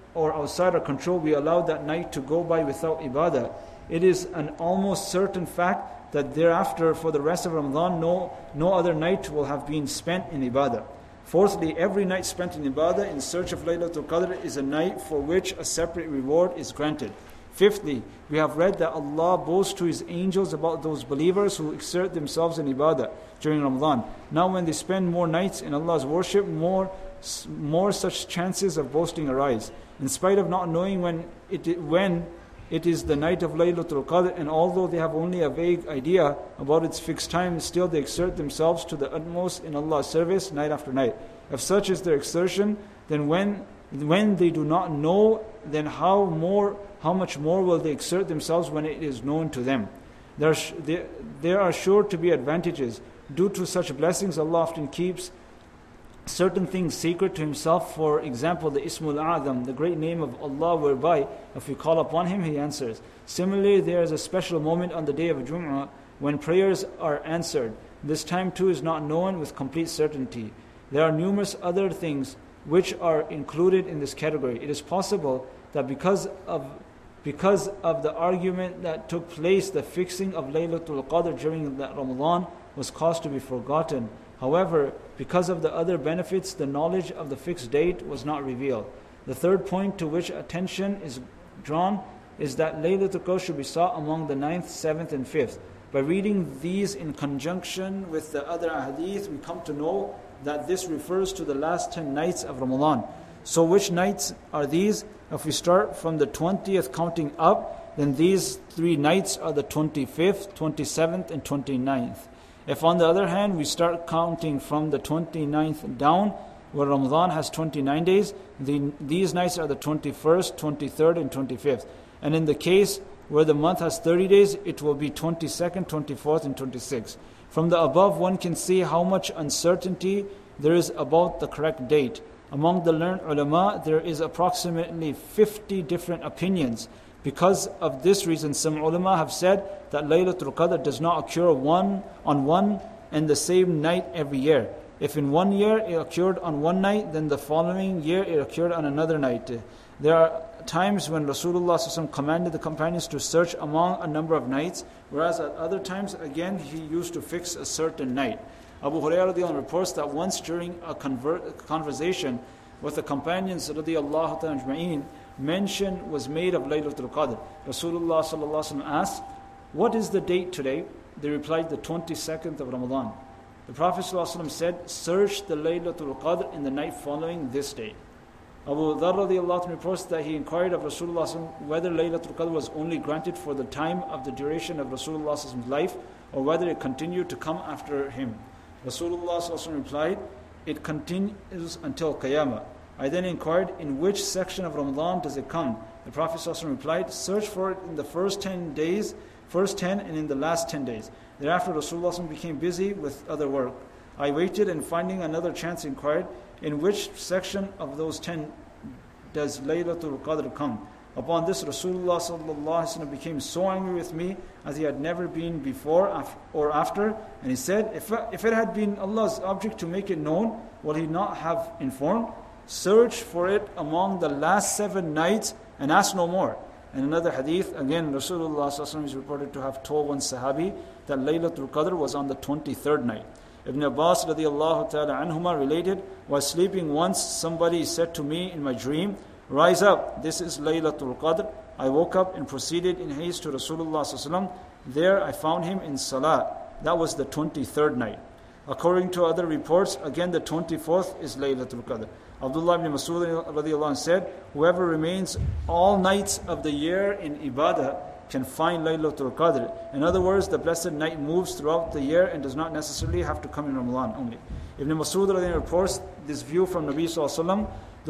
S2: or outside our control, we allow that night to go by without ibadah, it is an almost certain fact that thereafter, for the rest of Ramadan, no, no other night will have been spent in ibadah. Fourthly, every night spent in ibadah in search of Laylatul Qadr is a night for which a separate reward is granted. Fifthly, we have read that Allah boasts to His angels about those believers who exert themselves in ibadah during Ramadan. Now when they spend more nights in Allah's worship, more, more such chances of boasting arise. In spite of not knowing when it, when it is the night of Laylatul Qadr, and although they have only a vague idea about its fixed time, still they exert themselves to the utmost in Allah's service night after night. If such is their exertion, then when when they do not know, then how more how much more will they exert themselves when it is known to them? There, there, there are sure to be advantages. Due to such blessings, Allah often keeps certain things secret to Himself. For example, the Ismul A'zam, the great name of Allah, whereby if we call upon Him, He answers. Similarly, there is a special moment on the day of Jum'ah when prayers are answered. This time too is not known with complete certainty. There are numerous other things which are included in this category. It is possible that because of because of the argument that took place, the fixing of Laylatul Qadr during that Ramadan was caused to be forgotten. However, because of the other benefits, the knowledge of the fixed date was not revealed. The third point to which attention is drawn is that Laylatul Qadr should be sought among the ninth, seventh, and fifth. By reading these in conjunction with the other ahadith, we come to know that this refers to the last ten nights of Ramadan. So which nights are these? If we start from the twentieth counting up, then these three nights are the twenty-fifth, twenty-seventh, and twenty-ninth. If on the other hand, we start counting from the twenty-ninth down, where Ramadan has twenty-nine days, the, these nights are the twenty-first, twenty-third, and twenty-fifth. And in the case where the month has thirty days, it will be twenty-second, twenty-fourth, and twenty-sixth. From the above, one can see how much uncertainty there is about the correct date. Among the learned ulama, there is approximately fifty different opinions. Because of this reason, some ulama have said that Laylatul Qadr does not occur one on one and the same night every year. If in one year it occurred on one night, then the following year it occurred on another night. There are times when Rasulullah sallallahu alaihi wasallam commanded the companions to search among a number of nights, whereas at other times, again, He used to fix a certain night. Abu Hurairah radiallahu anhu reports that once during a conver- conversation with the companions radiallahu ta'ala ajma'een, mention was made of Laylatul Qadr. Rasulullah sallallahu alaihi wasallam asked, "What is the date today?" They replied, "The twenty-second of Ramadan." The Prophet sallallahu alaihi wasallam said, "Search the Laylatul Qadr in the night following this day." Abu Dharr radiallahu anhu reports that he inquired of Rasulullah sallallahu alaihi wasallam whether Laylatul Qadr was only granted for the time of the duration of Rasulullah sallallahu alaihi wasallam's life, or whether it continued to come after him. Rasulullah sallallahu alaihi wasallam replied, "It continues until Qiyamah." I then inquired, "In which section of Ramadan does it come?" The Prophet sallallahu alaihi wasallam replied, "Search for it in the first ten days, first ten and in the last ten days." Thereafter Rasulullah sallallahu alaihi wasallam became busy with other work. I waited, and finding another chance inquired, "In which section of those ten does Laylatul Qadr come?" Upon this, Rasulullah sallallahu alaihi wasallam became so angry with me as he had never been before or after, and he said, if, if it had been Allah's object to make it known, will He not have informed? Search for it among the last seven nights and ask no more. In another hadith, again, Rasulullah sallallahu alaihi wasallam is reported to have told one Sahabi that Laylatul Qadr was on the twenty-third night. Ibn Abbas radiallahu ta'ala anhuma related, "While sleeping once, somebody said to me in my dream, 'Rise up, this is Laylatul Qadr.' I woke up and proceeded in haste to Rasulullah sallallahu alaihi wasallam. There I found him in Salah. That was the twenty-third night." According to other reports, again the twenty-fourth is Laylatul Qadr. Abdullah ibn Mas'ud radiallahu anhu said, "Whoever remains all nights of the year in ibadah can find Laylatul Qadr." In other words, the blessed night moves throughout the year and does not necessarily have to come in Ramadan only. Ibn Mas'ud radiallahu anhu reports this view from Nabi sallallahu alaihi wasallam.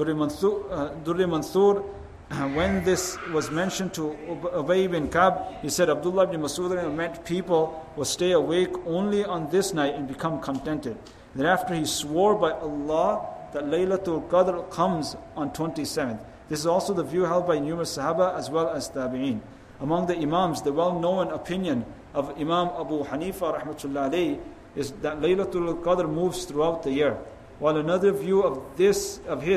S2: Durri Mansur, when this was mentioned to Ubay ibn Ka'b, he said Abdullah ibn Mas'ud meant people will stay awake only on this night and become contented. Thereafter he swore by Allah that Laylatul Qadr comes on twenty-seventh. This is also the view held by numerous Sahaba as well as Tabi'een. Among the Imams, the well-known opinion of Imam Abu Hanifa rahmatullah alayhi is that Laylatul Qadr moves throughout the year. While another view of this of his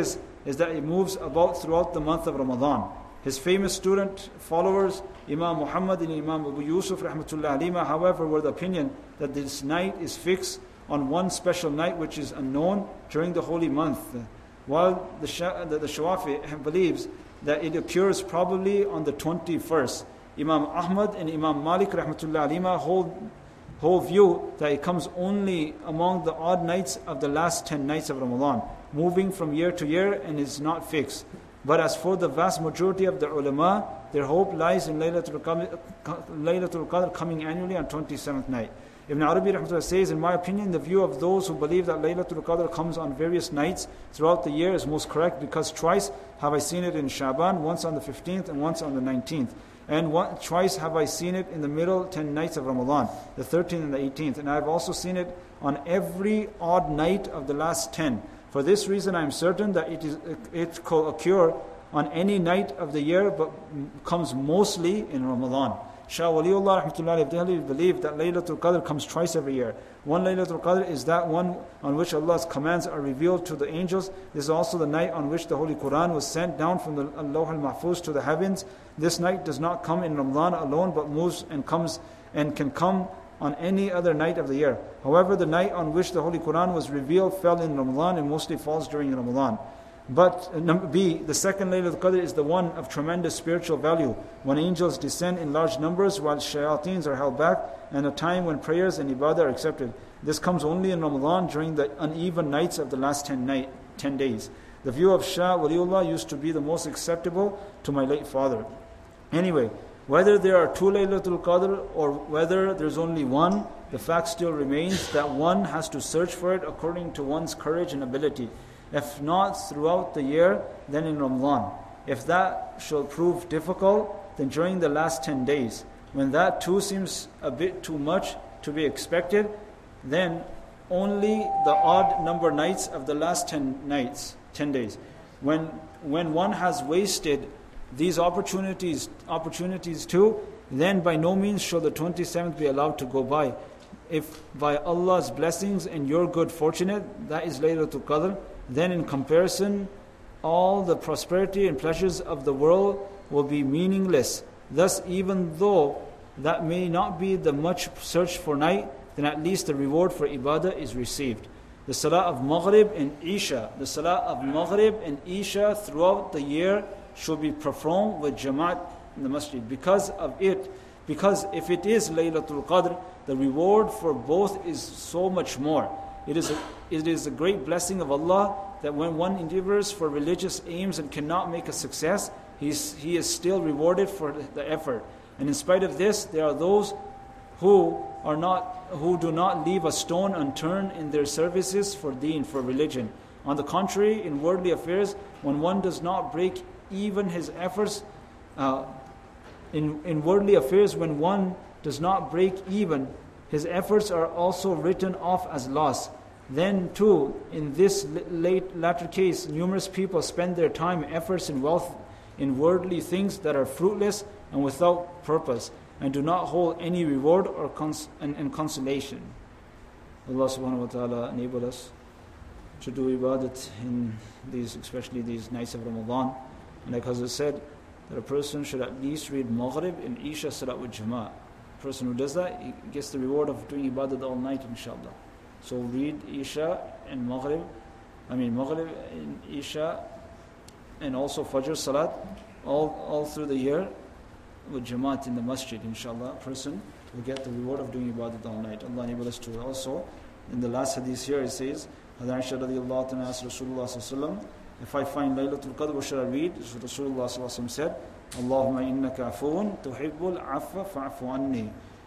S2: is that it moves about throughout the month of Ramadan. His famous student followers, Imam Muhammad and Imam Abu Yusuf rahmatullah alayhima, however, were the opinion that this night is fixed on one special night which is unknown during the holy month, while the, Sha- the, the Shawafi believes that it occurs probably on the twenty-first. Imam Ahmad and Imam Malik rahmatullah alayhima hold, hold view that it comes only among the odd nights of the last ten nights of Ramadan, moving from year to year and is not fixed. But as for the vast majority of the ulama, their hope lies in Laylatul Qadr, Laylatul Qadr coming annually on twenty-seventh night. Ibn Arabi rahmatullah says, in my opinion, the view of those who believe that Laylatul Qadr comes on various nights throughout the year is most correct, because twice have I seen it in Shaban, once on the fifteenth and once on the nineteenth. And one, twice have I seen it in the middle ten nights of Ramadan, the thirteenth and the eighteenth. And I have also seen it on every odd night of the last ten. For this reason, I am certain that it is it could occur on any night of the year, but comes mostly in Ramadan. Shah Waliullah rahmatullahi alayhi believed that Laylatul Qadr comes twice every year. One Laylatul Qadr is that one on which Allah's commands are revealed to the angels. This is also the night on which the Holy Quran was sent down from the Lawh al-Mahfuz to the heavens. This night does not come in Ramadan alone, but moves and comes and can come on any other night of the year. However, the night on which the Holy Quran was revealed fell in Ramadan and mostly falls during Ramadan. But number B, the second Laylatul Qadr is the one of tremendous spiritual value, when angels descend in large numbers while shayateens are held back, and a time when prayers and ibadah are accepted. This comes only in Ramadan during the uneven nights of the last ten, night, ten days. The view of Shah Waliullah used to be the most acceptable to my late father. Anyway, whether there are two Laylatul Qadr or whether there's only one, the fact still remains that one has to search for it according to one's courage and ability. If not throughout the year, then in Ramadan. If that shall prove difficult, then during the last ten days. When that too seems a bit too much to be expected, then only the odd number nights of the last ten nights, ten days. When when one has wasted these opportunities, opportunities too, then by no means shall the twenty-seventh be allowed to go by. If by Allah's blessings and your good fortunate, that is Laylatul Qadr, then in comparison, all the prosperity and pleasures of the world will be meaningless. Thus, even though that may not be the much searched for night, then at least the reward for ibadah is received. The salah of Maghrib and Isha, the salah of Maghrib and Isha throughout the year should be performed with Jamaat in the masjid. Because of it, because if it is Laylatul Qadr, the reward for both is so much more. It is, a, it is a great blessing of Allah that when one endeavors for religious aims and cannot make a success, he's, he is still rewarded for the effort. And in spite of this, there are those who are not, who do not leave a stone unturned in their services for deen, for religion. On the contrary, in worldly affairs, when one does not break even his efforts, uh, in, in worldly affairs, when one does not break even, his efforts are also written off as loss. Then too, in this late latter case, numerous people spend their time, efforts, and wealth in worldly things that are fruitless and without purpose, and do not hold any reward or cons- and, and consolation. Allah subhanahu wa ta'ala enable us to do ibadat in these, especially these nights of Ramadan. And like Hazrat said, that a person should at least read Maghrib and Isha Salat with Jama'ah. A person who does that, he gets the reward of doing ibadat all night, inshallah. So read Isha and Maghrib, I mean Maghrib and Isha, and also Fajr Salat, all, all through the year with Jamaat in the masjid, inshallah. A person will get the reward of doing ibadat all night. Allah enable us to. Also, in the last hadith here, it says, Aisha radiallahu ta'ala asked Rasulullah sallallahu alaihi wasallam, if I find Laylatul Qadr, what should I read? So Rasulullah sallallahu alaihi wasallam said, Allahumma innaka afoon tuhibbul afwa fa'fu anni.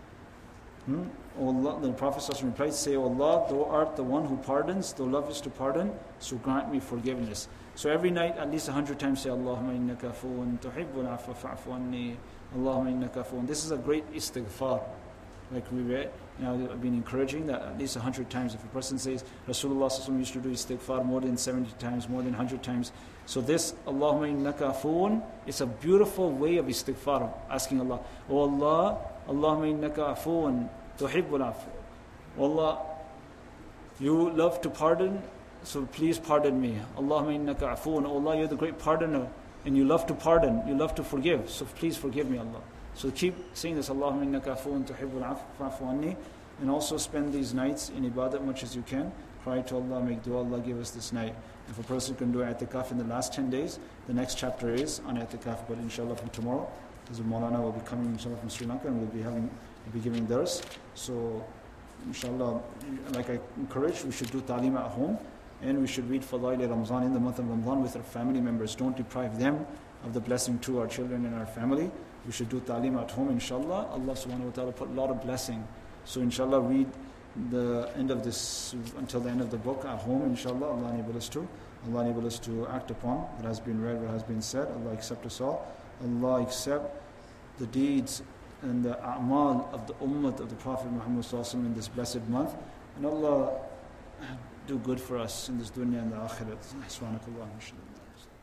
S2: Hmm? O Allah, the Prophet sallallahu alaihi wasallam replied, say, O Allah, thou art the one who pardons, thou lovest to pardon, so grant me forgiveness. So every night, at least a hundred times say, Allahumma innaka afoon tuhibbul afwa fa'fu anni. Allahumma innaka afoon. This is a great istighfar. Like we read, you know, I've been encouraging that at least a hundred times. If a person says, Rasulullah sallallahu alaihi wasallam used to do istighfar more than seventy times, more than a hundred times. So this, Allahumma innaka afoon, is a beautiful way of istighfar, asking Allah, O Allah, Allahumma innaka afoon, tuhibbul afwa. O Allah, you love to pardon, so please pardon me. Allahumma innaka afoon. Oh Allah, you're the great pardoner, and you love to pardon, you love to forgive. So please forgive me, Allah. So keep saying this, Allahumma innaka afoon tuhibbul afwa anni, and also spend these nights in ibadat much as you can. Cry to Allah, make dua, Allah give us this night. If a person can do i'tikaf in the last ten days, the next chapter is on i'tikaf. But inshallah from tomorrow, because Maulana will be coming inshallah from Sri Lanka and we'll be having, we'll be giving dars. So inshallah, like I encourage, we should do ta'lim at home, and we should read Fadail Ramzan in the month of Ramadan with our family members. Don't deprive them of the blessing to our children and our family. We should do ta'lim at home, inshallah. Allah subhanahu wa ta'ala put a lot of blessing. So inshallah, read the end of this, until the end of the book at home, inshallah. Allah enable us to. Allah enable us to act upon what has been read, what has been said. Allah accept us all. Allah accept the deeds and the a'mal of the ummah of the Prophet Muhammad sallallahu alaihi wasallam in this blessed month. And Allah do good for us in this dunya and the akhirat. Subhanakallah.